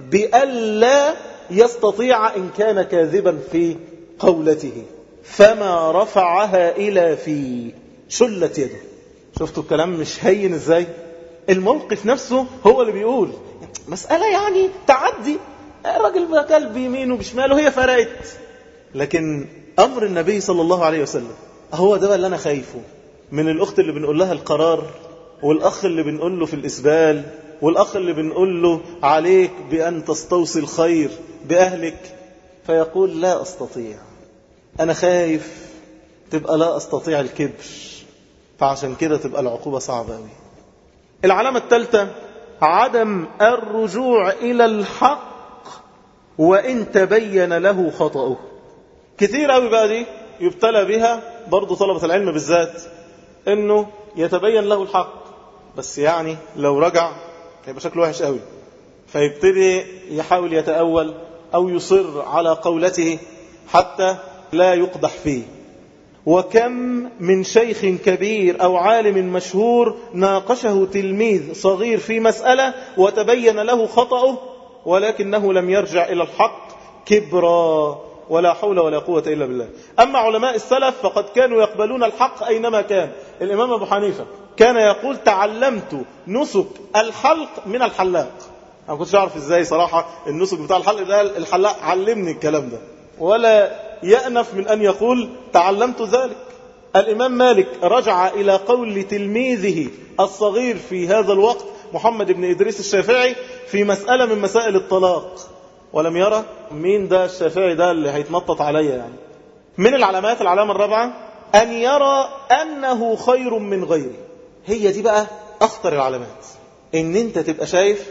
بألا يستطيع إن كان كاذبا في قولته، فما رفعها إلى في شلت يده. شفتوا الكلام مش هين ازاي؟ الموقف نفسه هو اللي بيقول مسألة يعني تعدي، الراجل بقى كلب يمينه بشماله، هي فرقت. لكن أمر النبي صلى الله عليه وسلم هو ده اللي أنا خايفه من الأخت اللي بنقول لها القرار، والأخ اللي بنقول له في الإسبال، والأخ اللي بنقول له عليك بأن تستوصي الخير بأهلك، فيقول لا أستطيع. أنا خايف تبقى لا أستطيع الكبر، فعشان كده تبقى العقوبة صعبة أوي. العلامة الثالثة عدم الرجوع إلى الحق وإن تبين له خطأه. كثير أوي بقى دي يبتلى بها برضو طلبة العلم بالذات، إنه يتبين له الحق بس يعني لو رجع هيبقى شكله وحش أوي، فيبتدي يحاول يتأول أو يصر على قولته حتى لا يقدح فيه. وكم من شيخ كبير أو عالم مشهور ناقشه تلميذ صغير في مسألة وتبين له خطأه ولكنه لم يرجع إلى الحق كبرا، ولا حول ولا قوة إلا بالله. أما علماء السلف فقد كانوا يقبلون الحق أينما كان. الإمام أبو حنيفة كان يقول تعلمت نسك الحلق من الحلاق. أنا كنتش أعرف إزاي صراحة النسك بتاع الحلق ده، الحلاق علمني الكلام ده، ولا يأنف من أن يقول تعلمت ذلك. الإمام مالك رجع إلى قول تلميذه الصغير في هذا الوقت محمد بن إدريس الشافعي في مسألة من مسائل الطلاق، ولم يرى مين ده الشافعي ده اللي هيتنطط عليا يعني. من العلامات العلامة الرابعة أن يرى أنه خير من غيره. هي دي بقى أخطر العلامات، إن أنت تبقى شايف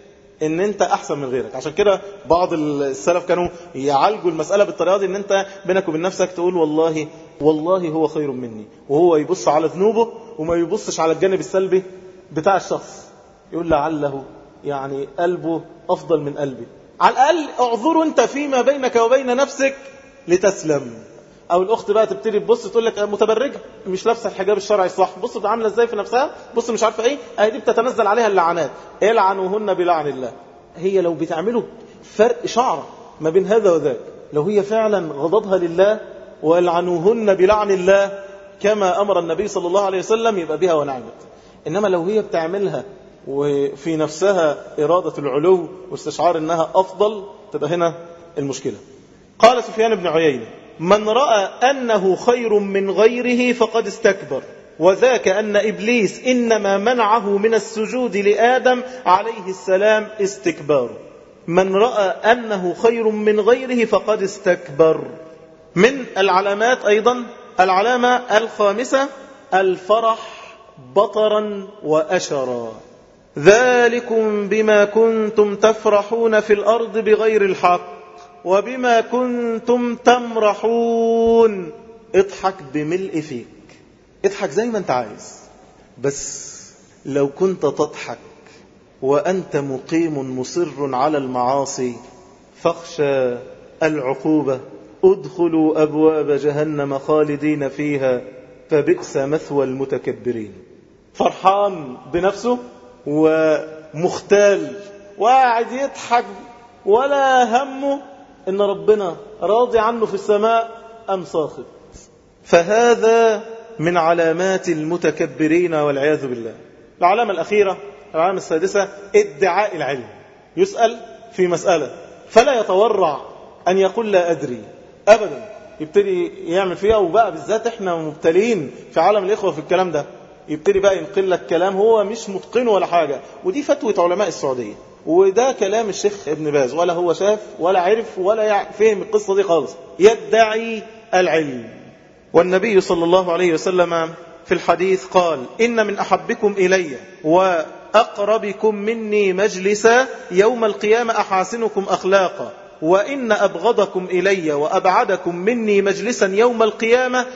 إن أنت أحسن من غيرك. عشان كده بعض السلف كانوا يعالجوا المسألة بالطريقة دي، إن أنت بينك وبين نفسك تقول والله والله هو خير مني، وهو يبص على ذنوبه وما يبصش على الجانب السلبي بتاع الشخص، يقول لعله يعني قلبه أفضل من قلبي. على الأقل اعذره أنت فيما بينك وبين نفسك لتسلم. أو الأخت بقى تبتدي تبص تقول لك متبرجة مش لابسه الحجاب الشرعي الصح، بص عامله ازاي في نفسها، بص مش عارفه ايه، اهي دي بتتنزل عليها اللعنات، العنوهن بلعن الله. هي لو بتعملوا فرق شعره ما بين هذا وذاك، لو هي فعلا غضبها لله والعنوهن بلعن الله كما أمر النبي صلى الله عليه وسلم يبقى بها ونعمت. إنما لو هي بتعملها وفي نفسها إرادة العلو واستشعار أنها أفضل، تبقى هنا المشكلة. قال سفيان بن عيينة من رأى أنه خير من غيره فقد استكبر، وذاك أن إبليس إنما منعه من السجود لآدم عليه السلام استكبار. من رأى أنه خير من غيره فقد استكبر. من العلامات أيضا العلامة الخامسة الفرح بطرا وأشرا. ذلكم بما كنتم تفرحون في الأرض بغير الحق وبما كنتم تمرحون. اضحك بملء فيك، اضحك زي ما انت عايز، بس لو كنت تضحك وأنت مقيم مصر على المعاصي فاخشى العقوبة. ادخلوا أبواب جهنم خالدين فيها فبئس مثوى المتكبرين. فرحان بنفسه ومختال وقاعد يضحك ولا همه إن ربنا راضي عنه في السماء أم ساخط. فهذا من علامات المتكبرين والعياذ بالله. العلامة الأخيرة، العلامة السادسة، ادعاء العلم. يسأل في مسألة فلا يتورع أن يقول لا أدري أبدا، يبتدي يعمل فيها. وبقى بالذات احنا مبتلين في عالم الإخوة في الكلام ده، يبتدي بقى ينقل لك كلام هو مش متقن ولا حاجة. ودي فتوى علماء السعودية، وده كلام الشيخ ابن باز، ولا هو شاف ولا عرف ولا فهم القصة دي خالص. يدعي العلم. والنبي صلى الله عليه وسلم في الحديث قال: إن من أحبكم إلي وأقربكم مني مجلسا يوم القيامة أحاسنكم أخلاقا، وإن أبغضكم إلي وأبعدكم مني مجلسا يوم القيامة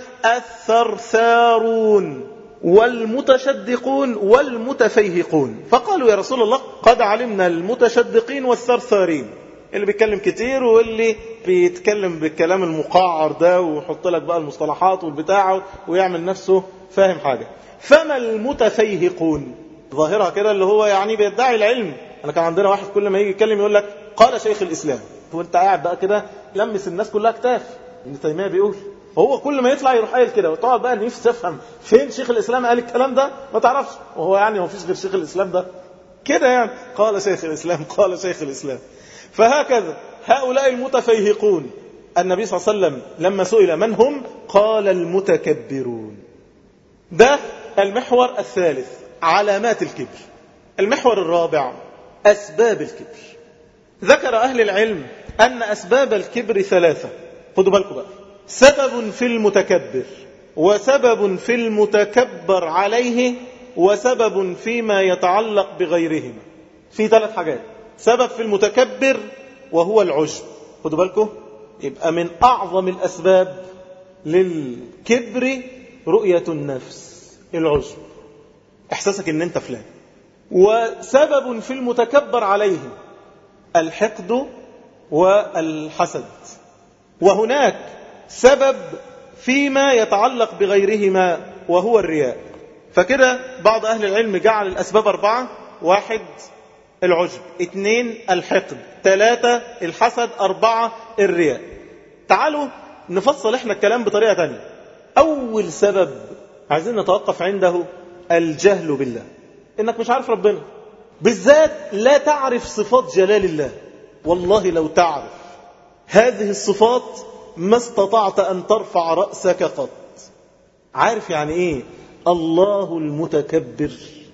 الثرثارون والمتشدقون والمتفيهقون. فقالوا: يا رسول الله قد علمنا المتشدقين والثرثارين، اللي بيتكلم كتير واللي بيتكلم بالكلام المقعر ده ويحط لك بقى المصطلحات والبتاع ويعمل نفسه فاهم حاجة. فما المتفيهقون؟ ظاهرها كده اللي هو يعني بيدعي العلم. أنا كان عندنا واحد كل ما يجي يتكلم يقول لك قال شيخ الإسلام، وانت قاعد بقى كده لمس الناس كلها كتاف. ابن تيمية بيقول، هو كل ما يطلع يروح قايل كده، وتقعد بقى نفسي تفهم فين شيخ الإسلام قال الكلام ده، ما تعرفش. وهو يعني ما فيش غير شيخ الإسلام ده كده يعني، قال شيخ الإسلام قال شيخ الإسلام. فهكذا هؤلاء المتفيهقون، النبي صلى الله عليه وسلم لما سئل من هم قال المتكبرون. ده المحور الثالث، علامات الكبر. المحور الرابع، أسباب الكبر. ذكر أهل العلم أن أسباب الكبر ثلاثة. خدوا بالكم بقى، سبب في المتكبر، وسبب في المتكبر عليه، وسبب فيما يتعلق بغيرهما. في ثلاث حاجات. سبب في المتكبر وهو العجب. خدوا بالكم، يبقى من أعظم الأسباب للكبر رؤية النفس، العجب، إحساسك إن أنت فلان. وسبب في المتكبر عليه الحقد والحسد. وهناك سبب فيما يتعلق بغيرهما وهو الرياء. فكده بعض أهل العلم جعل الأسباب أربعة: واحد العجب، اثنين الحقد، ثلاثة الحسد، أربعة الرياء. تعالوا نفصل احنا الكلام بطريقة تانية. أول سبب عايزين نتوقف عنده الجهل بالله، إنك مش عارف ربنا، بالذات لا تعرف صفات جلال الله. والله لو تعرف هذه الصفات ما استطعت أن ترفع رأسك قط. عارف يعني إيه الله المتكبر؟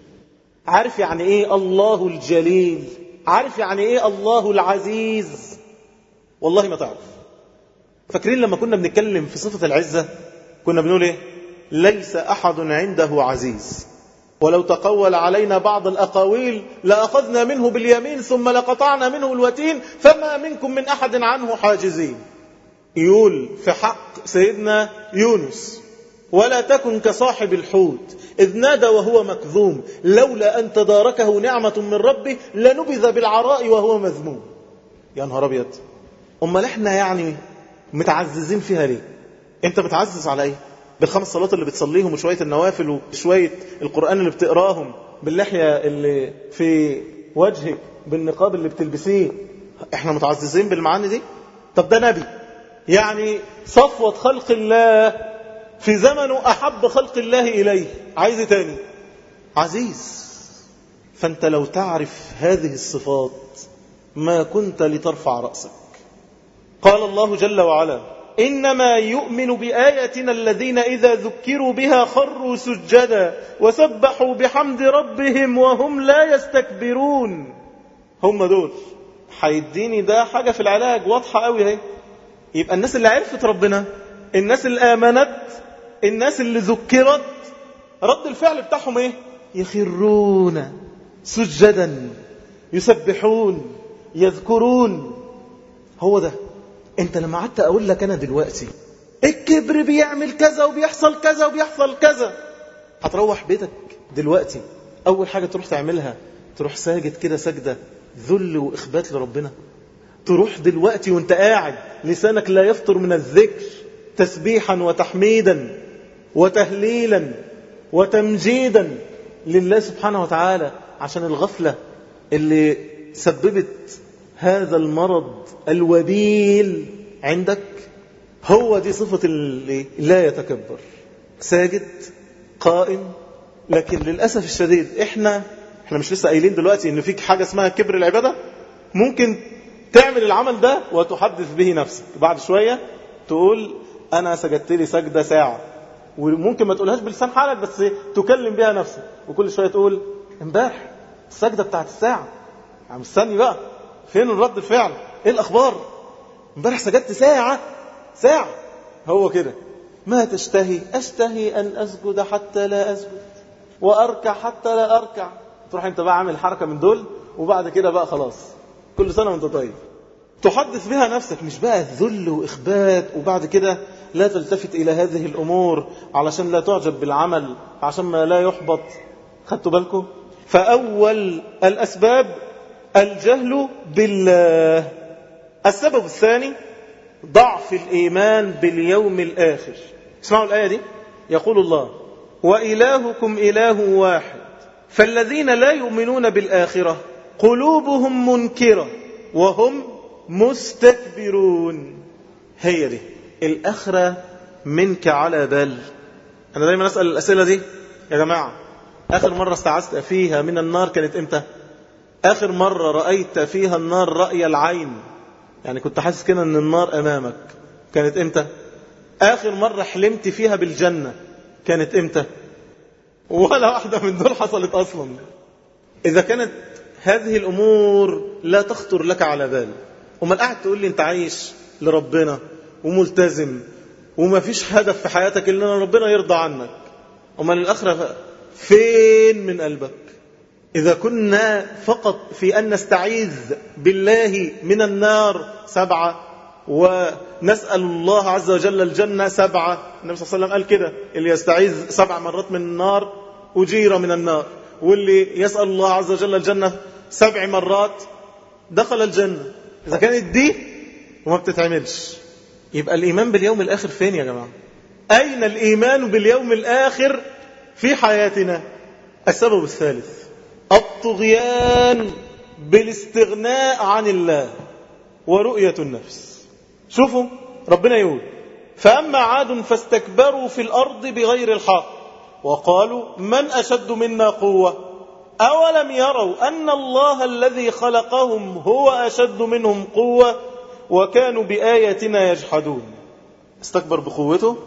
عارف يعني إيه الله الجليل؟ عارف يعني إيه الله العزيز؟ والله ما تعرف. فاكرين لما كنا بنتكلم في صفة العزة كنا بنقول إيه؟ ليس أحد عنده عزيز، ولو تقول علينا بعض الأقاويل لأخذنا منه باليمين ثم لقطعنا منه الوتين فما منكم من أحد عنه حاجزين. يقول في حق سيدنا يونس: ولا تكن كصاحب الحوت إذ نادى وهو مكذوم لولا أن تداركه نعمة من ربه لنبذ بالعراء وهو مذموم. يا نهار أبيض، أمال إحنا يعني متعززين فيها ليه؟ أنت متعزز على إيه؟ بالخمس صلوات اللي بتصليهم وشوية النوافل وشوية القرآن اللي بتقراهم، باللحية اللي في وجهك، بالنقاب اللي بتلبسيه. احنا متعززين بالمعاني دي؟ طب ده نبي، يعني صفوة خلق الله في زمنه، أحب خلق الله إليه، عايز تاني؟ عزيز. فانت لو تعرف هذه الصفات ما كنت لترفع رأسك. قال الله جل وعلا: إنما يؤمن بآياتنا الذين إذا ذكروا بها خروا سجدا وسبحوا بحمد ربهم وهم لا يستكبرون. هم دول هيديني ده حاجة في العلاج واضحة قوي اهي. يبقى الناس اللي عرفت ربنا، الناس اللي آمنت، الناس اللي ذكرت، رد الفعل بتاعهم ايه؟ يخرون سجدا، يسبحون، يذكرون. هو ده. انت لما قعدت اقول لك انا دلوقتي الكبر بيعمل كذا وبيحصل كذا وبيحصل كذا. هتروح بيتك دلوقتي أول حاجة تروح تعملها تروح ساجد كده سجدة ذل وإخبات لربنا. تروح دلوقتي وانت قاعد لسانك لا يفطر من الذكر تسبيحا وتحميدا وتهليلا وتمجيدا لله سبحانه وتعالى، عشان الغفلة اللي سببت هذا المرض الوبيل عندك. هو دي صفة اللي لا يتكبر، ساجد قائم. لكن للأسف الشديد احنا احنا مش لسه قايلين دلوقتي ان فيك حاجة اسمها كبر العبادة؟ ممكن تعمل العمل ده وتحدث به نفسك، بعد شوية تقول انا سجدت لي سجدة ساعة، وممكن ما تقولهاش بلسان حالك بس تكلم بها نفسك، وكل شوية تقول امبارح السجدة بتاعت الساعة، عم استني بقى فين الرد الفعل، ايه الاخبار؟ امبارح سجدت ساعة ساعة. هو كده ما تشتهي اشتهي ان اسجد حتى لا اسجد واركع حتى لا اركع. تروح انت بقى عامل حركة من دول، وبعد كده بقى خلاص كل سنة وانت طيب. تحدث بها نفسك، مش بقى ذل وإخبات، وبعد كده لا تلتفت إلى هذه الأمور علشان لا تعجب بالعمل، عشان ما لا يحبط. خدتوا بالكم؟ فأول الأسباب الجهل بالله. السبب الثاني ضعف الإيمان باليوم الآخر. اسمعوا الآية دي، يقول الله وإلهكم إله واحد فالذين لا يؤمنون بالآخرة قلوبهم منكرة وهم مستكبرون. هي دي الآخرة منك على بال. أنا دايما أسأل الأسئلة دي يا جماعة، آخر مرة استعذت فيها من النار كانت إمتى؟ آخر مرة رأيت فيها النار رأي العين، يعني كنت حاسس كده أن النار أمامك، كانت إمتى؟ آخر مرة حلمت فيها بالجنة كانت إمتى؟ ولا واحدة من دول حصلت أصلا. إذا كانت هذه الأمور لا تخطر لك على بال، وما قاعد تقول لي أنت عايش لربنا وملتزم وما فيش هدف في حياتك إلا أن ربنا يرضى عنك، وما الآخرة فين من قلبك؟ إذا كنا فقط في أن نستعيذ بالله من النار سبعة ونسأل الله عز وجل الجنة سبعة، النبي صلى الله عليه وسلم قال كده، اللي يستعيذ سبع مرات من النار أجير من النار، واللي يسأل الله عز وجل الجنة سبع مرات دخل الجنة. إذا كانت دي وما بتتعملش، يبقى الإيمان باليوم الآخر فين يا جماعة؟ أين الإيمان باليوم الآخر في حياتنا؟ السبب الثالث الطغيان بالاستغناء عن الله ورؤية النفس. شوفوا ربنا يقول فأما عاد فاستكبروا في الأرض بغير الحق وقالوا من أشد منا قوة أولم يروا أن الله الذي خلقهم هو أشد منهم قوة وكانوا بآياتنا يجحدون. استكبر بقوته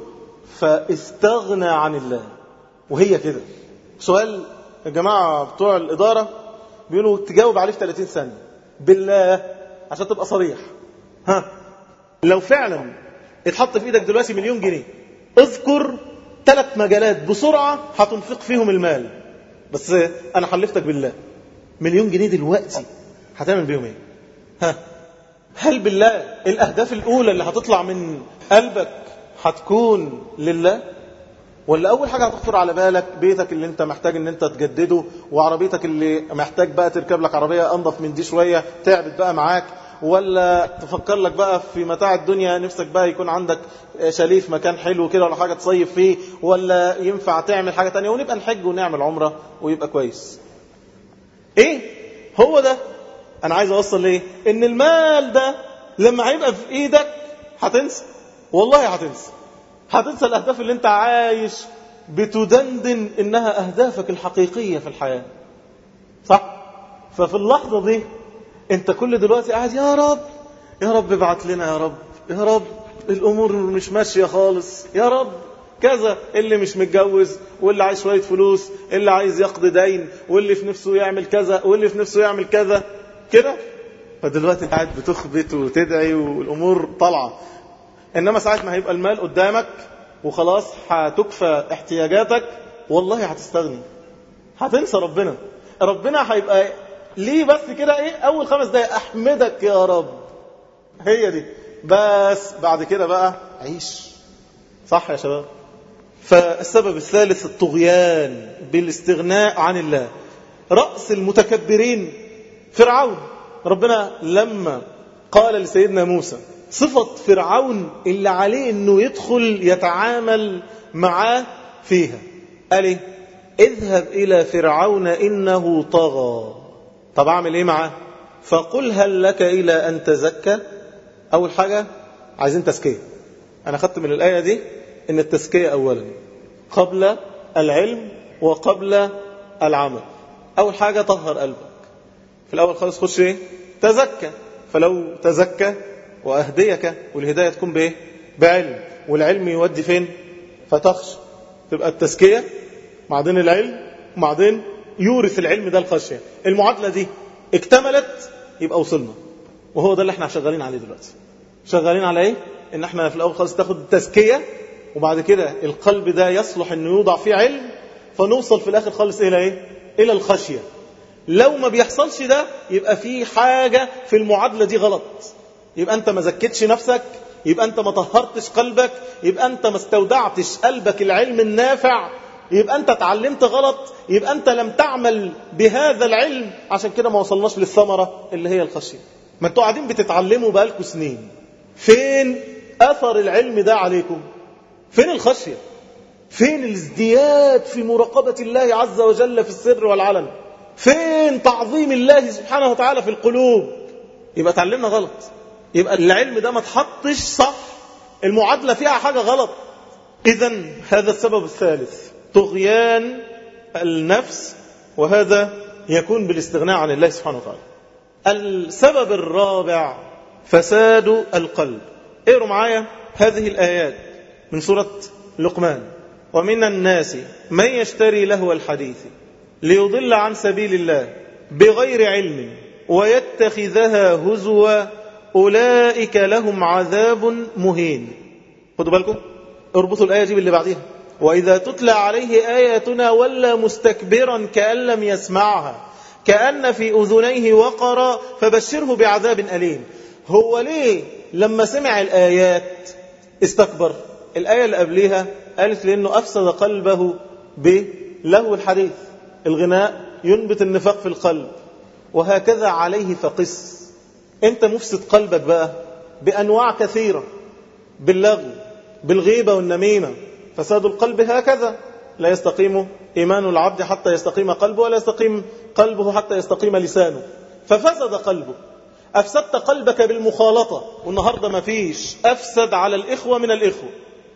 فاستغنى عن الله. وهي كده سؤال يا جماعة بتوع الإدارة بيقولوا تجاوب عليه في ثلاثين ثانية بالله عشان تبقى صريح. ها لو فعلا اتحط في ايدك دلوقتي مليون جنيه، اذكر ثلاث مجالات بسرعة هتنفق فيهم المال، بس انا حلفتك بالله مليون جنيه دلوقتي هتعمل بيهم ايه؟ ها هل بالله الاهداف الاولى اللي هتطلع من قلبك هتكون لله؟ ولا اول حاجة هتخطر على بالك بيتك اللي انت محتاج ان انت تجدده، وعربيتك اللي محتاج بقى تركب لك عربية انضف من دي شوية تعبت بقى معاك، ولا تفكر لك بقى في متاع الدنيا نفسك بقى يكون عندك شاليه في مكان حلو كده ولا حاجة تصيف فيه، ولا ينفع تعمل حاجة تانية ونبقى نحج ونعمل عمرة ويبقى كويس؟ ايه هو ده؟ انا عايز اوصل ليه؟ ان المال ده لما هيبقى في ايدك هتنسى، والله هتنسى هتنسى الاهداف اللي انت عايش بتدندن انها اهدافك الحقيقية في الحياة، صح؟ ففي اللحظة دي انت كل دلوقتي قاعد يا رب يا رب ابعت لنا، يا رب يا رب الامور مش ماشية خالص، يا رب كذا، اللي مش متجوز، واللي عايز شوية فلوس، اللي عايز يقضي دين، واللي في نفسه يعمل كذا، واللي في نفسه يعمل كذا كده. فدلوقتي قاعد بتخبط وتدعي والامور طالعة. انما ساعة ما هيبقى المال قدامك وخلاص هتكفى احتياجاتك، والله هتستغني، هتنسى ربنا. ربنا هيبقى ليه بس كده ايه اول خمس دقايق احمدك يا رب، هي دي بس. بعد كده بقى عيش صح يا شباب؟ فالسبب الثالث الطغيان بالاستغناء عن الله. رأس المتكبرين فرعون. ربنا لما قال لسيدنا موسى صفة فرعون اللي عليه انه يدخل يتعامل معاه فيها، قال ايه؟ اذهب الى فرعون انه طغى. طب اعمل ايه معاه؟ فقل هل لك الى ان تزكى. اول حاجة عايزين تزكية. انا خدت من الاية دي ان التزكية اولا قبل العلم وقبل العمل. اول حاجة طهر قلبك في الاول خالص، خش ايه؟ تزكى. فلو تزكى واهديك، والهداية تكون بايه؟ بعلم. والعلم يودي فين؟ فتخشى. تبقى التزكية بعدين العلم وبعدين يورث العلم ده الخشية. المعادلة دي اكتملت يبقى وصلنا. وهو ده اللي احنا شغالين عليه دلوقتي. شغالين على ايه؟ ان احنا في الاول خالص تاخد التزكية، وبعد كده القلب ده يصلح انه يوضع فيه علم، فنوصل في الاخر خالص الى ايه؟ الى الخشية. لو ما بيحصلش ده يبقى في حاجة في المعادلة دي غلط. يبقى انت ما زكتش نفسك، يبقى انت ما طهرتش قلبك، يبقى انت ما استودعتش قلبك العلم النافع، يبقى انت اتعلمت غلط، يبقى انت لم تعمل بهذا العلم. عشان كده ما وصلناش للثمرة اللي هي الخشية. ما انتوا قاعدين بتتعلموا بقالكم سنين، فين اثر العلم ده عليكم؟ فين الخشية؟ فين الازدياد في مراقبة الله عز وجل في السر والعلن؟ فين تعظيم الله سبحانه وتعالى في القلوب؟ يبقى تعلمنا غلط، يبقى العلم ده ما تحطش صح، المعادلة فيها حاجة غلط. إذن هذا السبب الثالث طغيان النفس، وهذا يكون بالاستغناء عن الله سبحانه وتعالى. السبب الرابع فساد القلب. اقروا معايا هذه الآيات من سورة لقمان. ومن الناس من يشتري لهو الحديث ليضل عن سبيل الله بغير علم ويتخذها هزوا أولئك لهم عذاب مهين. خدوا بالكم، اربطوا الآية دي باللي بعدها. وإذا تتلى عليه آياتنا ولى مستكبرا كأن لم يسمعها كأن في أذنيه وقرا فبشره بعذاب أليم. هو ليه لما سمع الآيات استكبر؟ الآية اللي قبلها قالت لأنه أفسد قلبه بلهو الحديث. الغناء ينبت النفاق في القلب، وهكذا عليه فقس. انت مفسد قلبك بقى بأنواع كثيرة، باللغو، بالغيبة والنميمة. فساد القلب هكذا، لا يستقيم إيمان العبد حتى يستقيم قلبه، ولا يستقيم قلبه حتى يستقيم لسانه. ففسد قلبه. أفسدت قلبك بالمخالطة، والنهاردة ما فيش أفسد على الإخوة من الإخوة.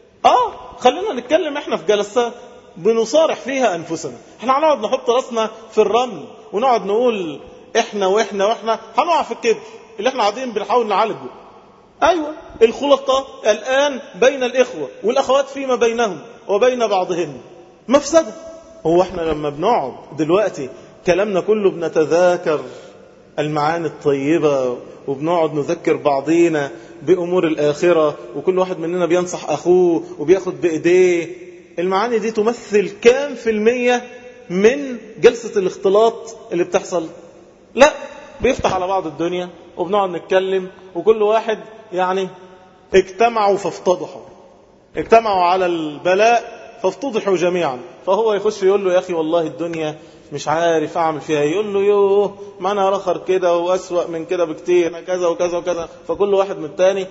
آه خلينا نتكلم إحنا في جلسات بنصارح فيها أنفسنا. إحنا هنقعد نحط رأسنا في الرمل ونقعد نقول إحنا وإحنا وإحنا، هنقع في الكبر اللي إحنا قاعدين بنحاول نعالجه. أيوة، الخلطة الآن بين الإخوة والأخوات فيما بينهم وبين بعضهم مفسدة. هو إحنا لما بنقعد دلوقتي كلامنا كله بنتذاكر المعاني الطيبة، وبنقعد نذكر بعضينا بأمور الآخرة، وكل واحد مننا بينصح أخوه وبياخد بإيديه. المعاني دي تمثل كام في المية من جلسة الاختلاط اللي بتحصل؟ لا، بيفتح على بعض الدنيا وبنقعد نتكلم، وكل واحد يعني اجتمعوا فافتضحوا، اجتمعوا على البلاء فافتضحوا جميعا. فهو يخش يقول له يا أخي والله الدنيا مش عارف أعمل فيها، يقول له يوه ما أنا رخر كده وأسوأ من كده بكتير كذا وكذا وكذا. فكل واحد من التاني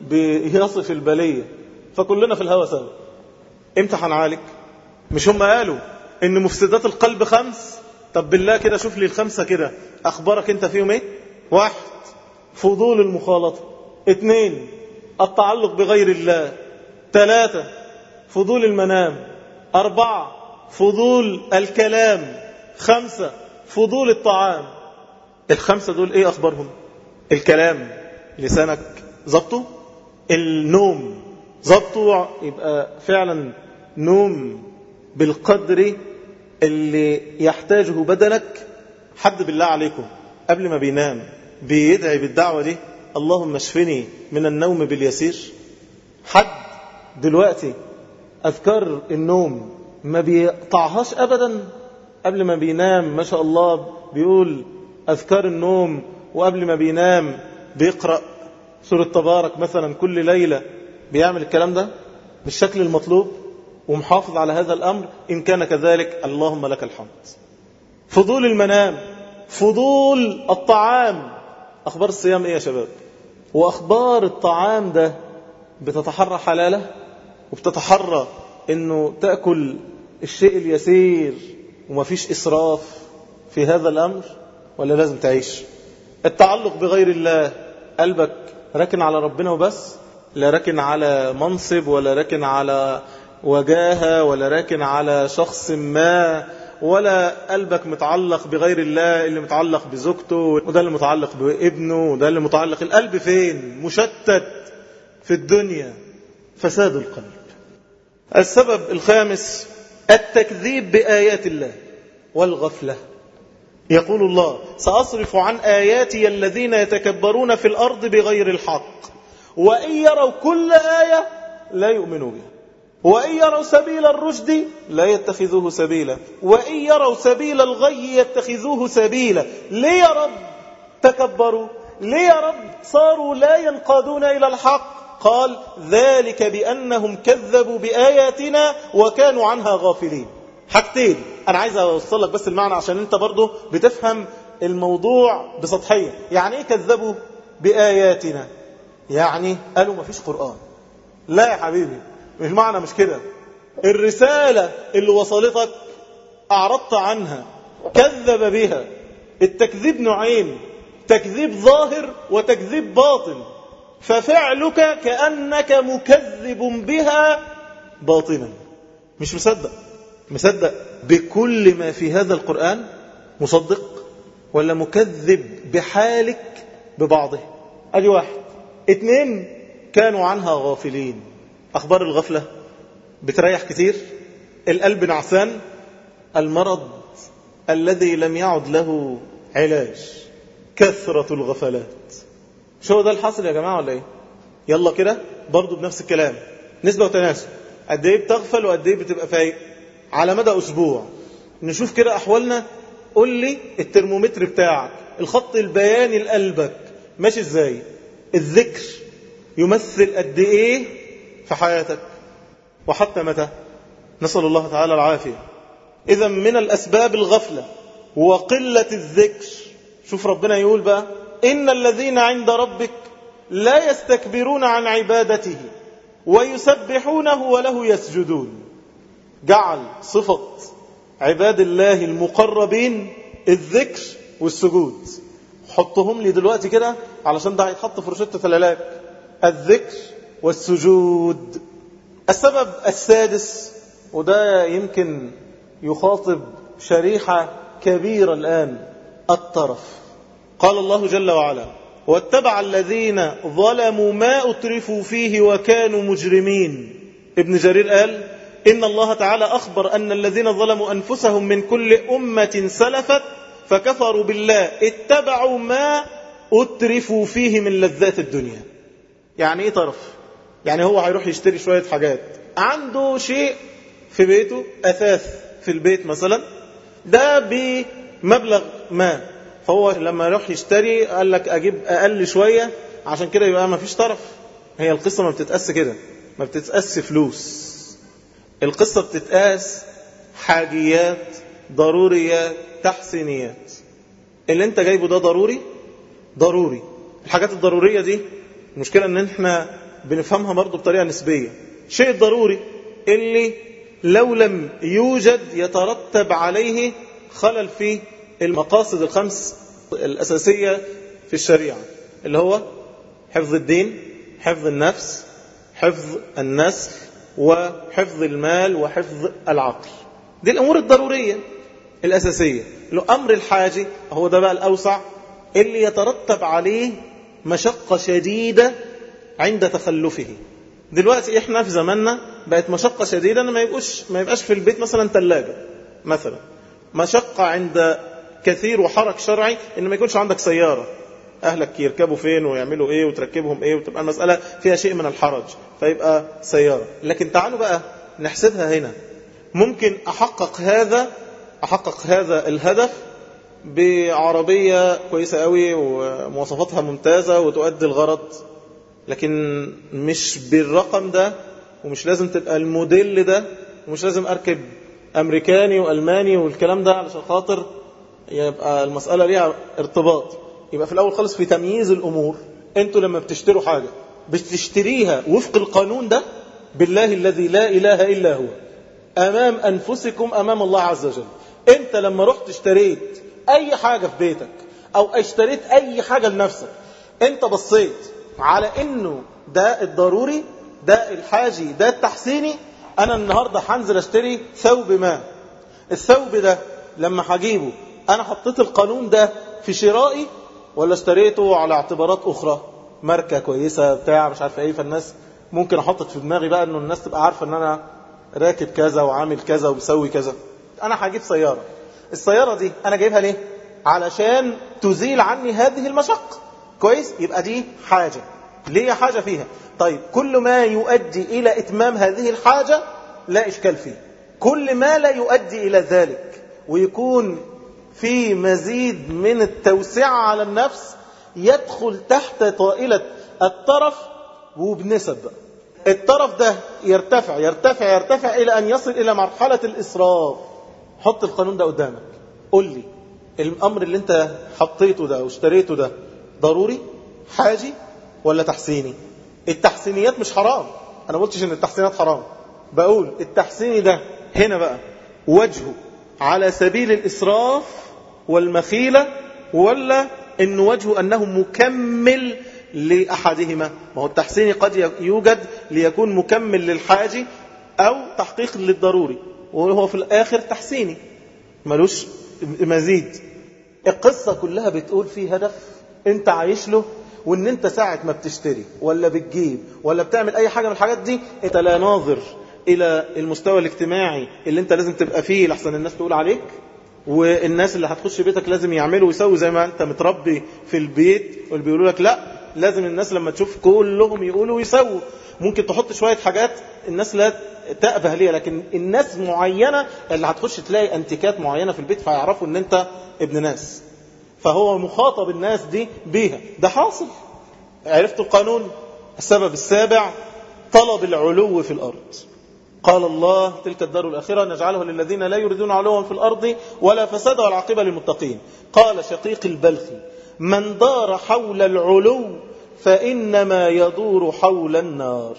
بيصف البلية، فكلنا في الهوى سوا. امتى هنعالج؟ مش هم قالوا ان مفسدات القلب خمس؟ طب بالله كده شوف لي الخمسة كده اخبارك انت فيهم ايه؟ واحد، فضول المخالطة. اثنين، التعلق بغير الله. ثلاثة، فضول المنام. أربعة، فضول الكلام. خمسة، فضول الطعام. الخمسة دول ايه اخبارهم؟ الكلام لسانك ضبطه، النوم ضبطه، يبقى فعلا نوم بالقدر اللي يحتاجه بدنك. حد بالله عليكم قبل ما بينام بيدعي بالدعوة دي اللهم اشفني من النوم باليسير؟ حد دلوقتي أذكار النوم ما بيقطعهاش أبدا؟ قبل ما بينام ما شاء الله بيقول أذكار النوم، وقبل ما بينام بيقرأ سورة تبارك مثلا كل ليلة، بيعمل الكلام ده؟ بالشكل المطلوب ومحافظ على هذا الأمر؟ إن كان كذلك اللهم لك الحمد. فضول المنام، فضول الطعام. أخبار الصيام إيه يا شباب؟ وأخبار الطعام ده بتتحرى حلاله وبتتحرى إنه تأكل الشيء اليسير وما فيش إسراف في هذا الأمر، ولا لازم تعيش؟ التعلق بغير الله، قلبك راكن على ربنا وبس، لا راكن على منصب ولا راكن على وجاهة ولا راكن على شخص ما، ولا قلبك متعلق بغير الله، اللي متعلق بزوجته وده اللي متعلق بابنه وده اللي متعلق. القلب فين؟ مشتت في الدنيا. فساد القلب. السبب الخامس التكذيب بآيات الله والغفلة. يقول الله: سأصرف عن آياتي الذين يتكبرون في الأرض بغير الحق وإن يروا كل آية لا يؤمنوا بها وإن يروا سبيل الرشد لا يتخذوه سبيلا وإن يروا سبيل الغي يتخذوه سبيلا. ليه يا رب تكبروا؟ ليه يا رب صاروا لا ينقادون إلى الحق؟ قال: ذلك بأنهم كذبوا بآياتنا وكانوا عنها غافلين. حاجتين أنا عايز أوصل لك بس المعنى عشان أنت برضو بتفهم الموضوع بسطحية. يعني إيه كذبوا بآياتنا؟ يعني قالوا ما فيش قرآن. لا يا حبيبي، مش معنى مش كده. الرسالة اللي وصلتك أعرضت عنها، كذب بها. التكذيب نوعين: تكذيب ظاهر وتكذيب باطن. ففعلك كأنك مكذب بها باطنا، مش مصدق. مصدق بكل ما في هذا القرآن مصدق، ولا مكذب بحالك ببعضه؟ أدي واحد. اتنين، كانوا عنها غافلين. أخبار الغفلة بتريح كتير، القلب نعسان، المرض الذي لم يعد له علاج، كثرة الغفلات. شو ده الحاصل يا جماعة ولا ايه؟ يلا كده برضو بنفس الكلام، نسبة وتناسب. قد ايه بتغفل وقد ايه بتبقى فايق على مدى أسبوع؟ نشوف كده أحوالنا. قل لي الترمومتر بتاعك، الخط البياني لقلبك ماشي ازاي؟ الذكر يمثل قد ايه في حياتك؟ وحتى متى؟ نسأل الله تعالى العافية. إذا من الأسباب الغفلة وقلة الذكر. شوف ربنا يقول بقى: إن الذين عند ربك لا يستكبرون عن عبادته ويسبحونه وله يسجدون. جعل صفة عباد الله المقربين الذكر والسجود. حطهم لي دلوقتي كده علشان ده هيتحط في روشتة العلاج: الذكر والسجود. السبب السادس، وده يمكن يخاطب شريحة كبيرة الآن: الطرف. قال الله جل وعلا: واتبع الذين ظلموا ما أترفوا فيه وكانوا مجرمين. ابن جرير قال: إن الله تعالى أخبر أن الذين ظلموا أنفسهم من كل أمة سلفت فكفروا بالله اتبعوا ما أترفوا فيه من لذات الدنيا. يعني إيه طرف؟ يعني هو هيروح يشتري شوية حاجات، عنده شيء في بيته، أثاث في البيت مثلا، ده بمبلغ ما، فهو لما يروح يشتري قال لك أجيب أقل شوية عشان كده يبقى ما فيش طرف. هي القصة ما بتتقاس كده، ما بتتقاس فلوس. القصة بتتقاس حاجيات، ضروريات، تحسينيات. اللي انت جايبه ده ضروري ضروري. الحاجات الضرورية دي المشكلة ان احنا بنفهمها برضو بطريقة نسبية. شيء الضروري اللي لو لم يوجد يترتب عليه خلل في المقاصد الخمس الأساسية في الشريعة، اللي هو حفظ الدين، حفظ النفس، حفظ النسل، وحفظ المال، وحفظ العقل. دي الأمور الضرورية الأساسية. لو أمر الحاجة هو ده بقى الأوسع اللي يترتب عليه مشقة شديدة عند تخلفه. دلوقتي احنا في زماننا بقت مشقة شديدة ان ما يبقاش ما يبقاش في البيت مثلا ثلاجة مثلا. مشقة عند كثير وحرج شرعي ان ما يكونش عندك سيارة. اهلك يركبوا فين ويعملوا ايه وتركبهم ايه، وتبقى المسألة فيها شيء من الحرج فيبقى سيارة. لكن تعالوا بقى نحسبها هنا. ممكن احقق هذا احقق هذا الهدف بعربية كويسة قوي ومواصفاتها ممتازة وتؤدي الغرض، لكن مش بالرقم ده ومش لازم تبقى الموديل ده، ومش لازم أركب أمريكاني وألماني والكلام ده علشان خاطر يبقى المسألة ليها ارتباط. يبقى في الأول خالص في تمييز الأمور. أنتوا لما بتشتروا حاجة بتشتريها وفق القانون ده بالله الذي لا إله إلا هو أمام أنفسكم أمام الله عز وجل. أنت لما رحت اشتريت أي حاجة في بيتك أو اشتريت أي حاجة لنفسك، أنت بصيت على إنه ده الضروري، ده الحاجي، ده التحسيني. أنا النهاردة هنزل اشتري ثوب ما، الثوب ده لما هجيبه أنا حطيت القانون ده في شرائي ولا اشتريته على اعتبارات أخرى، ماركة كويسة بتاع مش عارف ايه، فالناس ممكن احطت في دماغي بقى انه الناس تبقى عارفة ان انا راكب كذا وعامل كذا وبسوي كذا. انا هجيب سيارة، السيارة دي انا جايبها ليه؟ علشان تزيل عني هذه المشقة. كويس، يبقى دي حاجة ليه حاجة فيها. طيب كل ما يؤدي الى اتمام هذه الحاجة لا اشكال فيه، كل ما لا يؤدي الى ذلك ويكون في مزيد من التوسعة على النفس يدخل تحت طائلة الترف. وبنسب الترف ده يرتفع يرتفع يرتفع إلى أن يصل إلى مرحلة الإسراف. حط القانون ده قدامك، قل لي الأمر اللي انت حطيته ده واشتريته ده ضروري حاجي ولا تحسيني؟ التحسينيات مش حرام، أنا ما قلتش إن التحسينات حرام، بقول التحسيني ده هنا بقى وجهه على سبيل الإسراف والمخيلة، ولا إن وجهه أنه مكمل لأحدهما. ما هو التحسيني قد يوجد ليكون مكمل للحاجي أو تحقيق للضروري، وهو في الآخر تحسيني ملوش مزيد. القصة كلها بتقول فيه هدف انت عايش له، وان انت ساعة ما بتشتري ولا بتجيب ولا بتعمل اي حاجة من الحاجات دي انت لا ناظر الى المستوى الاجتماعي اللي انت لازم تبقى فيه لحسن الناس تقول عليك، والناس اللي هتخش بيتك لازم يعملوا ويسووا زي ما انت متربي في البيت، واللي بيقولوا لك لا لازم الناس لما تشوف كلهم يقولوا ويسووا. ممكن تحط شوية حاجات الناس لا تأبه ليها، لكن الناس معينة اللي هتخش تلاقي انتكات معينة في البيت فيعرفوا ان انت ابن ناس، فهو مخاطب الناس دي بيها. ده حاصل. عرفت القانون. السبب السابع طلب العلو في الأرض. قال الله تلك الدار الآخرة نجعله للذين لا يريدون علوا في الأرض ولا فساد والعاقبة للمتقين. قال شقيق البلخي من دار حول العلو فإنما يدور حول النار.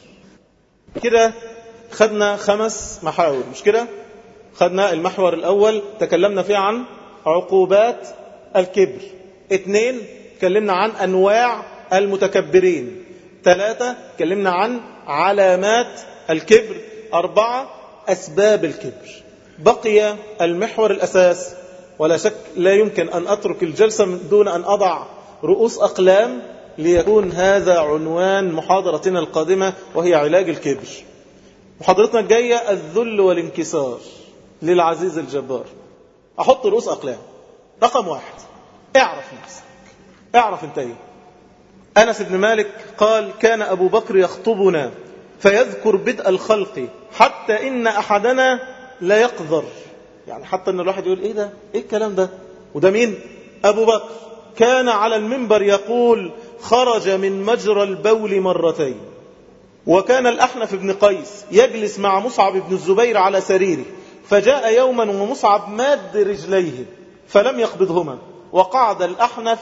كده خدنا خمس محاور، مش كده؟ خدنا المحور الأول تكلمنا فيه عن عقوبات الكبر، اثنين تكلمنا عن أنواع المتكبرين، ثلاثة تكلمنا عن علامات الكبر، أربعة أسباب الكبر. بقي المحور الأساس، ولا شك لا يمكن أن أترك الجلسة دون أن أضع رؤوس أقلام ليكون هذا عنوان محاضرتنا القادمة، وهي علاج الكبر. محاضرتنا الجاية الذل والانكسار للعزيز الجبار. أحط رؤوس أقلام. رقم واحد، اعرف نفسك، اعرف انت ايه. أنس بن مالك قال كان أبو بكر يخطبنا فيذكر بدء الخلق حتى إن أحدنا لا يقذر، يعني حتى أن الواحد يقول إيه ده، إيه الكلام ده، وده مين؟ أبو بكر. كان على المنبر يقول خرج من مجرى البول مرتين. وكان الأحنف بن قيس يجلس مع مصعب بن الزبير على سريره، فجاء يوما ومصعب ماد رجليه فلم يقبضهما، وقعد الأحنف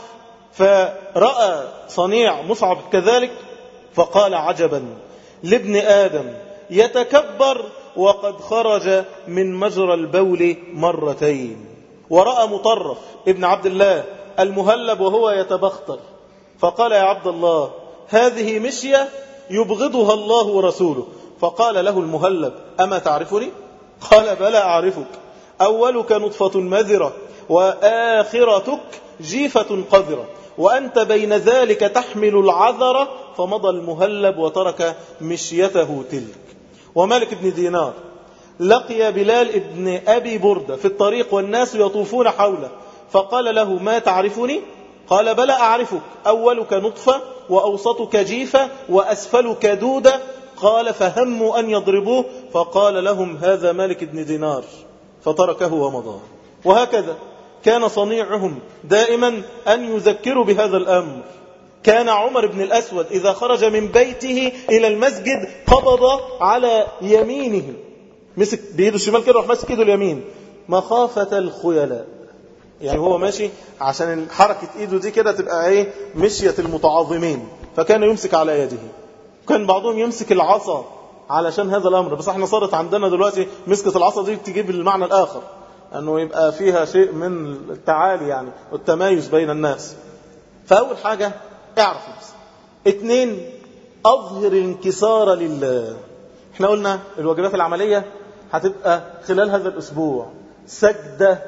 فرأى صنيع مصعب كذلك فقال عجبا لابن آدم يتكبر وقد خرج من مجرى البول مرتين. ورأى مطرف ابن عبد الله المهلب وهو يتبختر فقال يا عبد الله هذه مشية يبغضها الله ورسوله. فقال له المهلب أما تعرفني؟ قال بلى أعرفك، أولك نطفة مذرة وآخرتك جيفة قذرة وأنت بين ذلك تحمل العذرة. فمضى المهلب وترك مشيته تلك. ومالك بن دينار لقي بلال ابن أبي بردة في الطريق والناس يطوفون حوله فقال له ما تعرفني؟ قال بلى أعرفك، أولك نطفة وأوسطك جيفة وأسفلك دودة. قال فهموا أن يضربوه فقال لهم هذا مالك بن دينار فتركه ومضى. وهكذا كان صنيعهم دائما أن يذكروا بهذا الأمر. كان عمر بن الأسود إذا خرج من بيته إلى المسجد قبض على يمينه، مسك بيده الشمال كده وراح ماسك ايده اليمين مخافة الخيلاء، يعني هو ماشي عشان حركة ايده دي كده تبقى ايه مشية المتعاظمين، فكان يمسك على يده. كان بعضهم يمسك العصا علشان هذا الأمر، بس احنا صارت عندنا دلوقتي مسكة العصا دي تجيب المعنى الآخر، أنه يبقى فيها شيء من التعالي يعني والتمايز بين الناس. فأول حاجة اعرف نفسك. اتنين، أظهر الانكسار لله. احنا قلنا الواجبات العملية هتبقى خلال هذا الأسبوع سجدة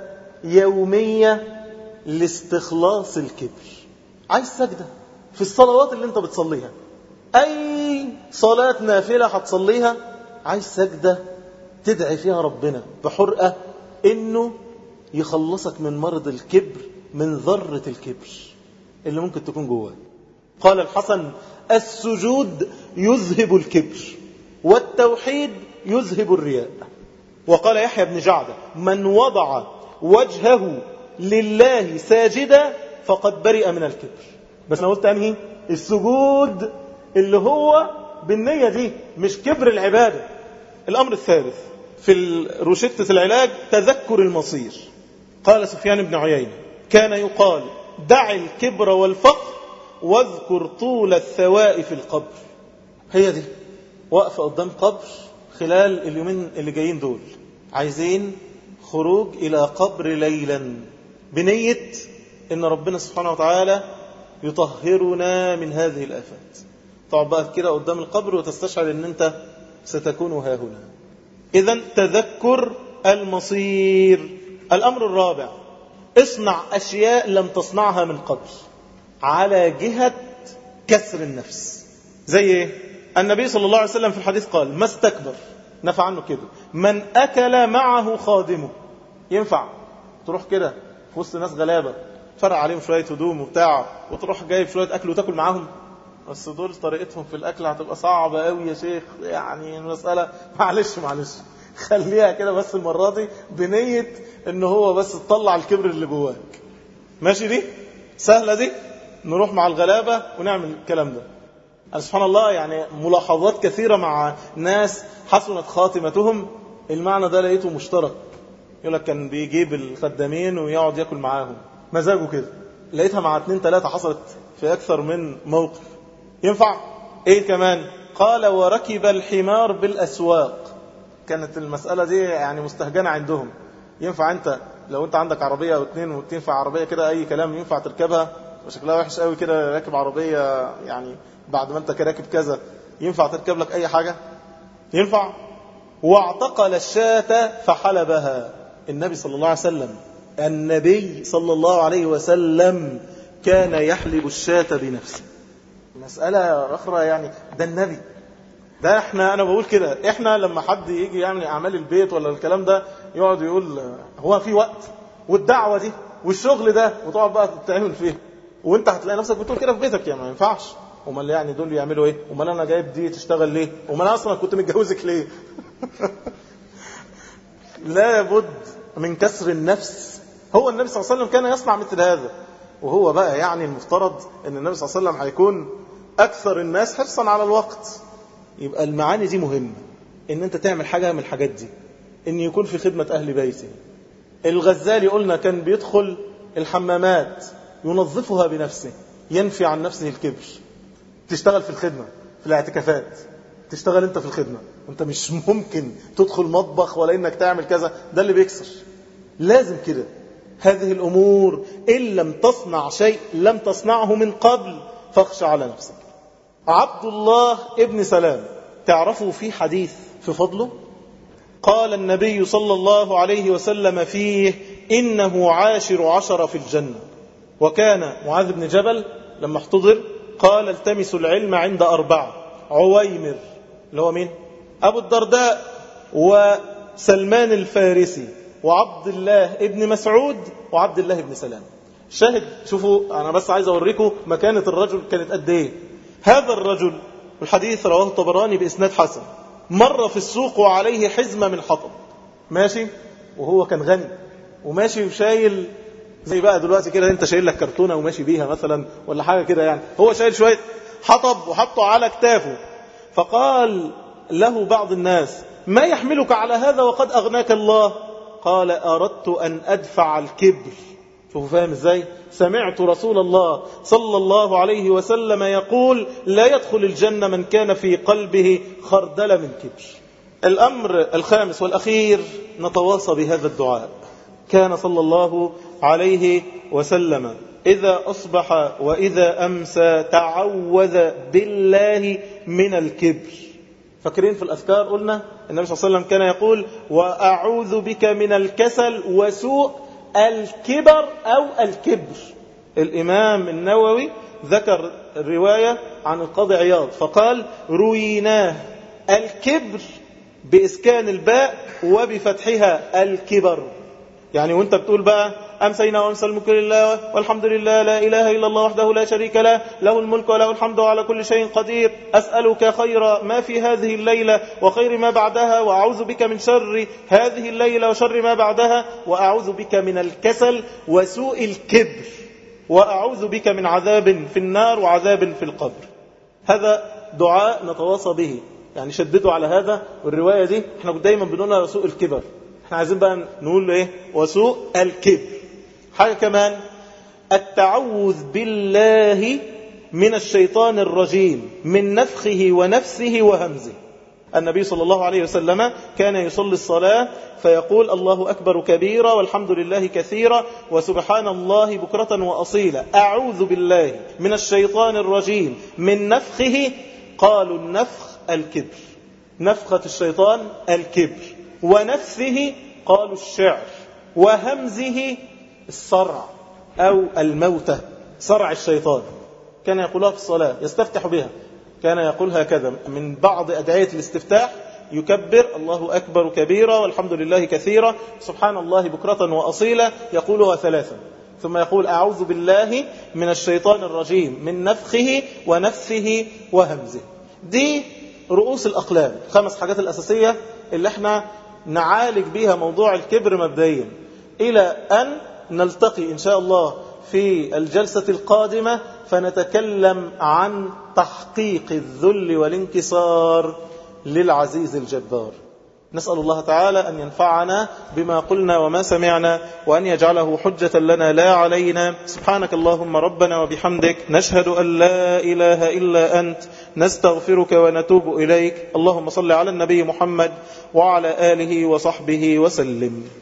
يومية لاستخلاص الكبر. عايز سجدة في الصلوات اللي انت بتصليها، أي صلاة نافلة هتصليها عايز سجدة تدعي فيها ربنا بحرقة إنه يخلصك من مرض الكبر، من ذرة الكبر اللي ممكن تكون جواه. قال الحسن: السجود يذهب الكبر والتوحيد يذهب الرياء. وقال يحيى بن جعدة: من وضع وجهه لله ساجدا فقد برئ من الكبر. بس أنا قلت أنهي السجود اللي هو بالنية دي، مش كبر العبادة. الأمر الثالث في روشتة العلاج تذكر المصير. قال سفيان بن عيينة: كان يقال دع الكبر والفقر واذكر طول الثواء في القبر. هي دي وقفة قدام قبر خلال اليومين اللي جايين دول، عايزين خروج إلى قبر ليلا بنية إن ربنا سبحانه وتعالى يطهرنا من هذه الآفات. تقعد بقى كده قدام القبر وتستشعر ان انت ستكون ها هنا. اذن تذكر المصير. الامر الرابع: اصنع اشياء لم تصنعها من قبل على جهة كسر النفس. زي ايه؟ النبي صلى الله عليه وسلم في الحديث قال: ما استكبر، نفع عنه كده، من اكل معه خادمه. ينفع تروح كده في وسط ناس غلابة فرق عليهم شوية هدوم وبتاع وتروح جايب شوية اكل وتاكل معاهم؟ بس دول طريقتهم في الأكل هتبقى صعبة قوي يا شيخ، يعني المسألة معلش معلش خليها كده بس المرة دي بنية إن هو بس تطلع الكبر اللي جواك. ماشي؟ دي سهلة، دي نروح مع الغلابة ونعمل الكلام ده. سبحان الله، يعني ملاحظات كثيرة مع ناس حسنت خاتمتهم المعنى ده لقيته مشترك. يقول لك كان بيجيب الخدامين ويقعد يأكل معاهم مزاجه كده. لقيتها مع اتنين ثلاثة حصلت في أكثر من موقف. ينفع؟ ايه كمان؟ قال: وركب الحمار بالأسواق. كانت المسألة دي يعني مستهجنة عندهم. ينفع انت لو انت عندك عربية او اتنين وتنفع عربية كده اي كلام ينفع تركبها وشكلها وحش قوي كده راكب عربية، يعني بعد ما انت راكب كذا ينفع تركب لك اي حاجة؟ ينفع؟ واعتقل الشاة فحلبها. النبي صلى الله عليه وسلم النبي صلى الله عليه وسلم كان يحلب الشاة بنفسه. مسألة أخرى يعني، ده النبي ده. احنا أنا بقول كده، احنا لما حد يجي يعمل أعمال البيت ولا الكلام ده يقعد يقول هو في وقت، والدعوة دي والشغل ده وتقعد بقى تتعامل فيه، وانت هتلاقي نفسك بتقول كده في بيتك يعني ما ينفعش. امال يعني دول يعملوا ايه؟ امال انا جايب دي تشتغل ليه؟ امال انا اصلا كنت متجوزك ليه؟ لا بد من كسر النفس. هو النبي صلى الله عليه وسلم كان يصنع مثل هذا، وهو بقى يعني المفترض ان النبي صلى الله عليه وسلم هيكون اكثر الناس حرصا على الوقت. يبقى المعاني دي مهمة، ان انت تعمل حاجة من الحاجات دي، ان يكون في خدمة اهل بيته. الغزالي قلنا كان بيدخل الحمامات ينظفها بنفسه، ينفي عن نفسه الكبر. تشتغل في الخدمة في الاعتكافات، تشتغل انت في الخدمة، انت مش ممكن تدخل مطبخ ولا انك تعمل كذا، ده اللي بيكسر. لازم كده. هذه الأمور إن لم تصنع شيء لم تصنعه من قبل فاخشى على نفسك. عبد الله ابن سلام تعرفوا في حديث في فضله؟ قال النبي صلى الله عليه وسلم فيه: إنه عاشر عشر في الجنة. وكان معاذ بن جبل لما احتضر قال: التمسوا العلم عند أربعة: عويمر اللي هو مين؟ أبو الدرداء، وسلمان الفارسي، وعبد الله ابن مسعود، وعبد الله ابن سلام. شاهد، شوفوا أنا بس عايز أوريكم مكانة الرجل كانت قد إيه. هذا الرجل الحديث رواه الطبراني بإسناد حسن، مر في السوق وعليه حزمة من حطب، ماشي وهو كان غني وماشي وشايل زي بقى دلوقتي كده انت شايل لك كرتونة وماشي بيها مثلا ولا حاجة كده، يعني هو شايل شوية حطب وحطه على كتافه. فقال له بعض الناس: ما يحملك على هذا وقد أغناك الله؟ قال: أردت أن أدفع الكبر. شوفوا فاهم ازاي؟ سمعت رسول الله صلى الله عليه وسلم يقول: لا يدخل الجنة من كان في قلبه خردل من كبر. الأمر الخامس والأخير نتواصى بهذا الدعاء. كان صلى الله عليه وسلم إذا أصبح وإذا أمسى تعوذ بالله من الكبر. فاكرين في الأذكار قلنا النبي صلى الله عليه وسلم كان يقول: وأعوذ بك من الكسل وسوء الكبر أو الكبر. الإمام النووي ذكر رواية عن القاضي عياض فقال: رويناه الكبر بإسكان الباء وبفتحها الكبر. يعني وانت بتقول بقى: أمسينا وأمسى الملك لله والحمد لله لا إله إلا الله وحده لا شريك له له الملك وله الحمد وعلى كل شيء قدير، أسألك خير ما في هذه الليلة وخير ما بعدها، وأعوذ بك من شر هذه الليلة وشر ما بعدها، وأعوذ بك من الكسل وسوء الكبر، وأعوذ بك من عذاب في النار وعذاب في القبر. هذا دعاء نتواصى به، يعني شددوا على هذا. والرواية دي احنا دايما بنقولها وسوء الكبر، احنا عايزين بقى نقول ايه؟ وسوء الكبر. حاجة كمان: التعوذ بالله من الشيطان الرجيم من نفخه ونفسه وهمزه. النبي صلى الله عليه وسلم كان يصلي الصلاة فيقول: الله أكبر كبيرا والحمد لله كثيرا وسبحان الله بكرة وأصيلا، أعوذ بالله من الشيطان الرجيم من نفخه. قالوا النفخ الكبر، نفخة الشيطان الكبر، ونفسه قالوا الشعر، وهمزه الصرع أو الموتة، صرع الشيطان. كان يقولها في الصلاة يستفتح بها، كان يقول هكذا من بعض أدعية الاستفتاح: يكبر الله أكبر كبيرا والحمد لله كثيرا سبحان الله بكرة وأصيلا، يقولها ثلاثا، ثم يقول: أعوذ بالله من الشيطان الرجيم من نفخه ونفسه وهمزه. دي رؤوس الأقلام، خمس حاجات الأساسية اللي احنا نعالج بها موضوع الكبر مبدئيا، إلى أن نلتقي إن شاء الله في الجلسة القادمة فنتكلم عن تحقيق الذل والانكسار للعزيز الجبار. نسأل الله تعالى أن ينفعنا بما قلنا وما سمعنا، وأن يجعله حجة لنا لا علينا. سبحانك اللهم ربنا وبحمدك، نشهد أن لا إله إلا أنت، نستغفرك ونتوب إليك. اللهم صل على النبي محمد وعلى آله وصحبه وسلم.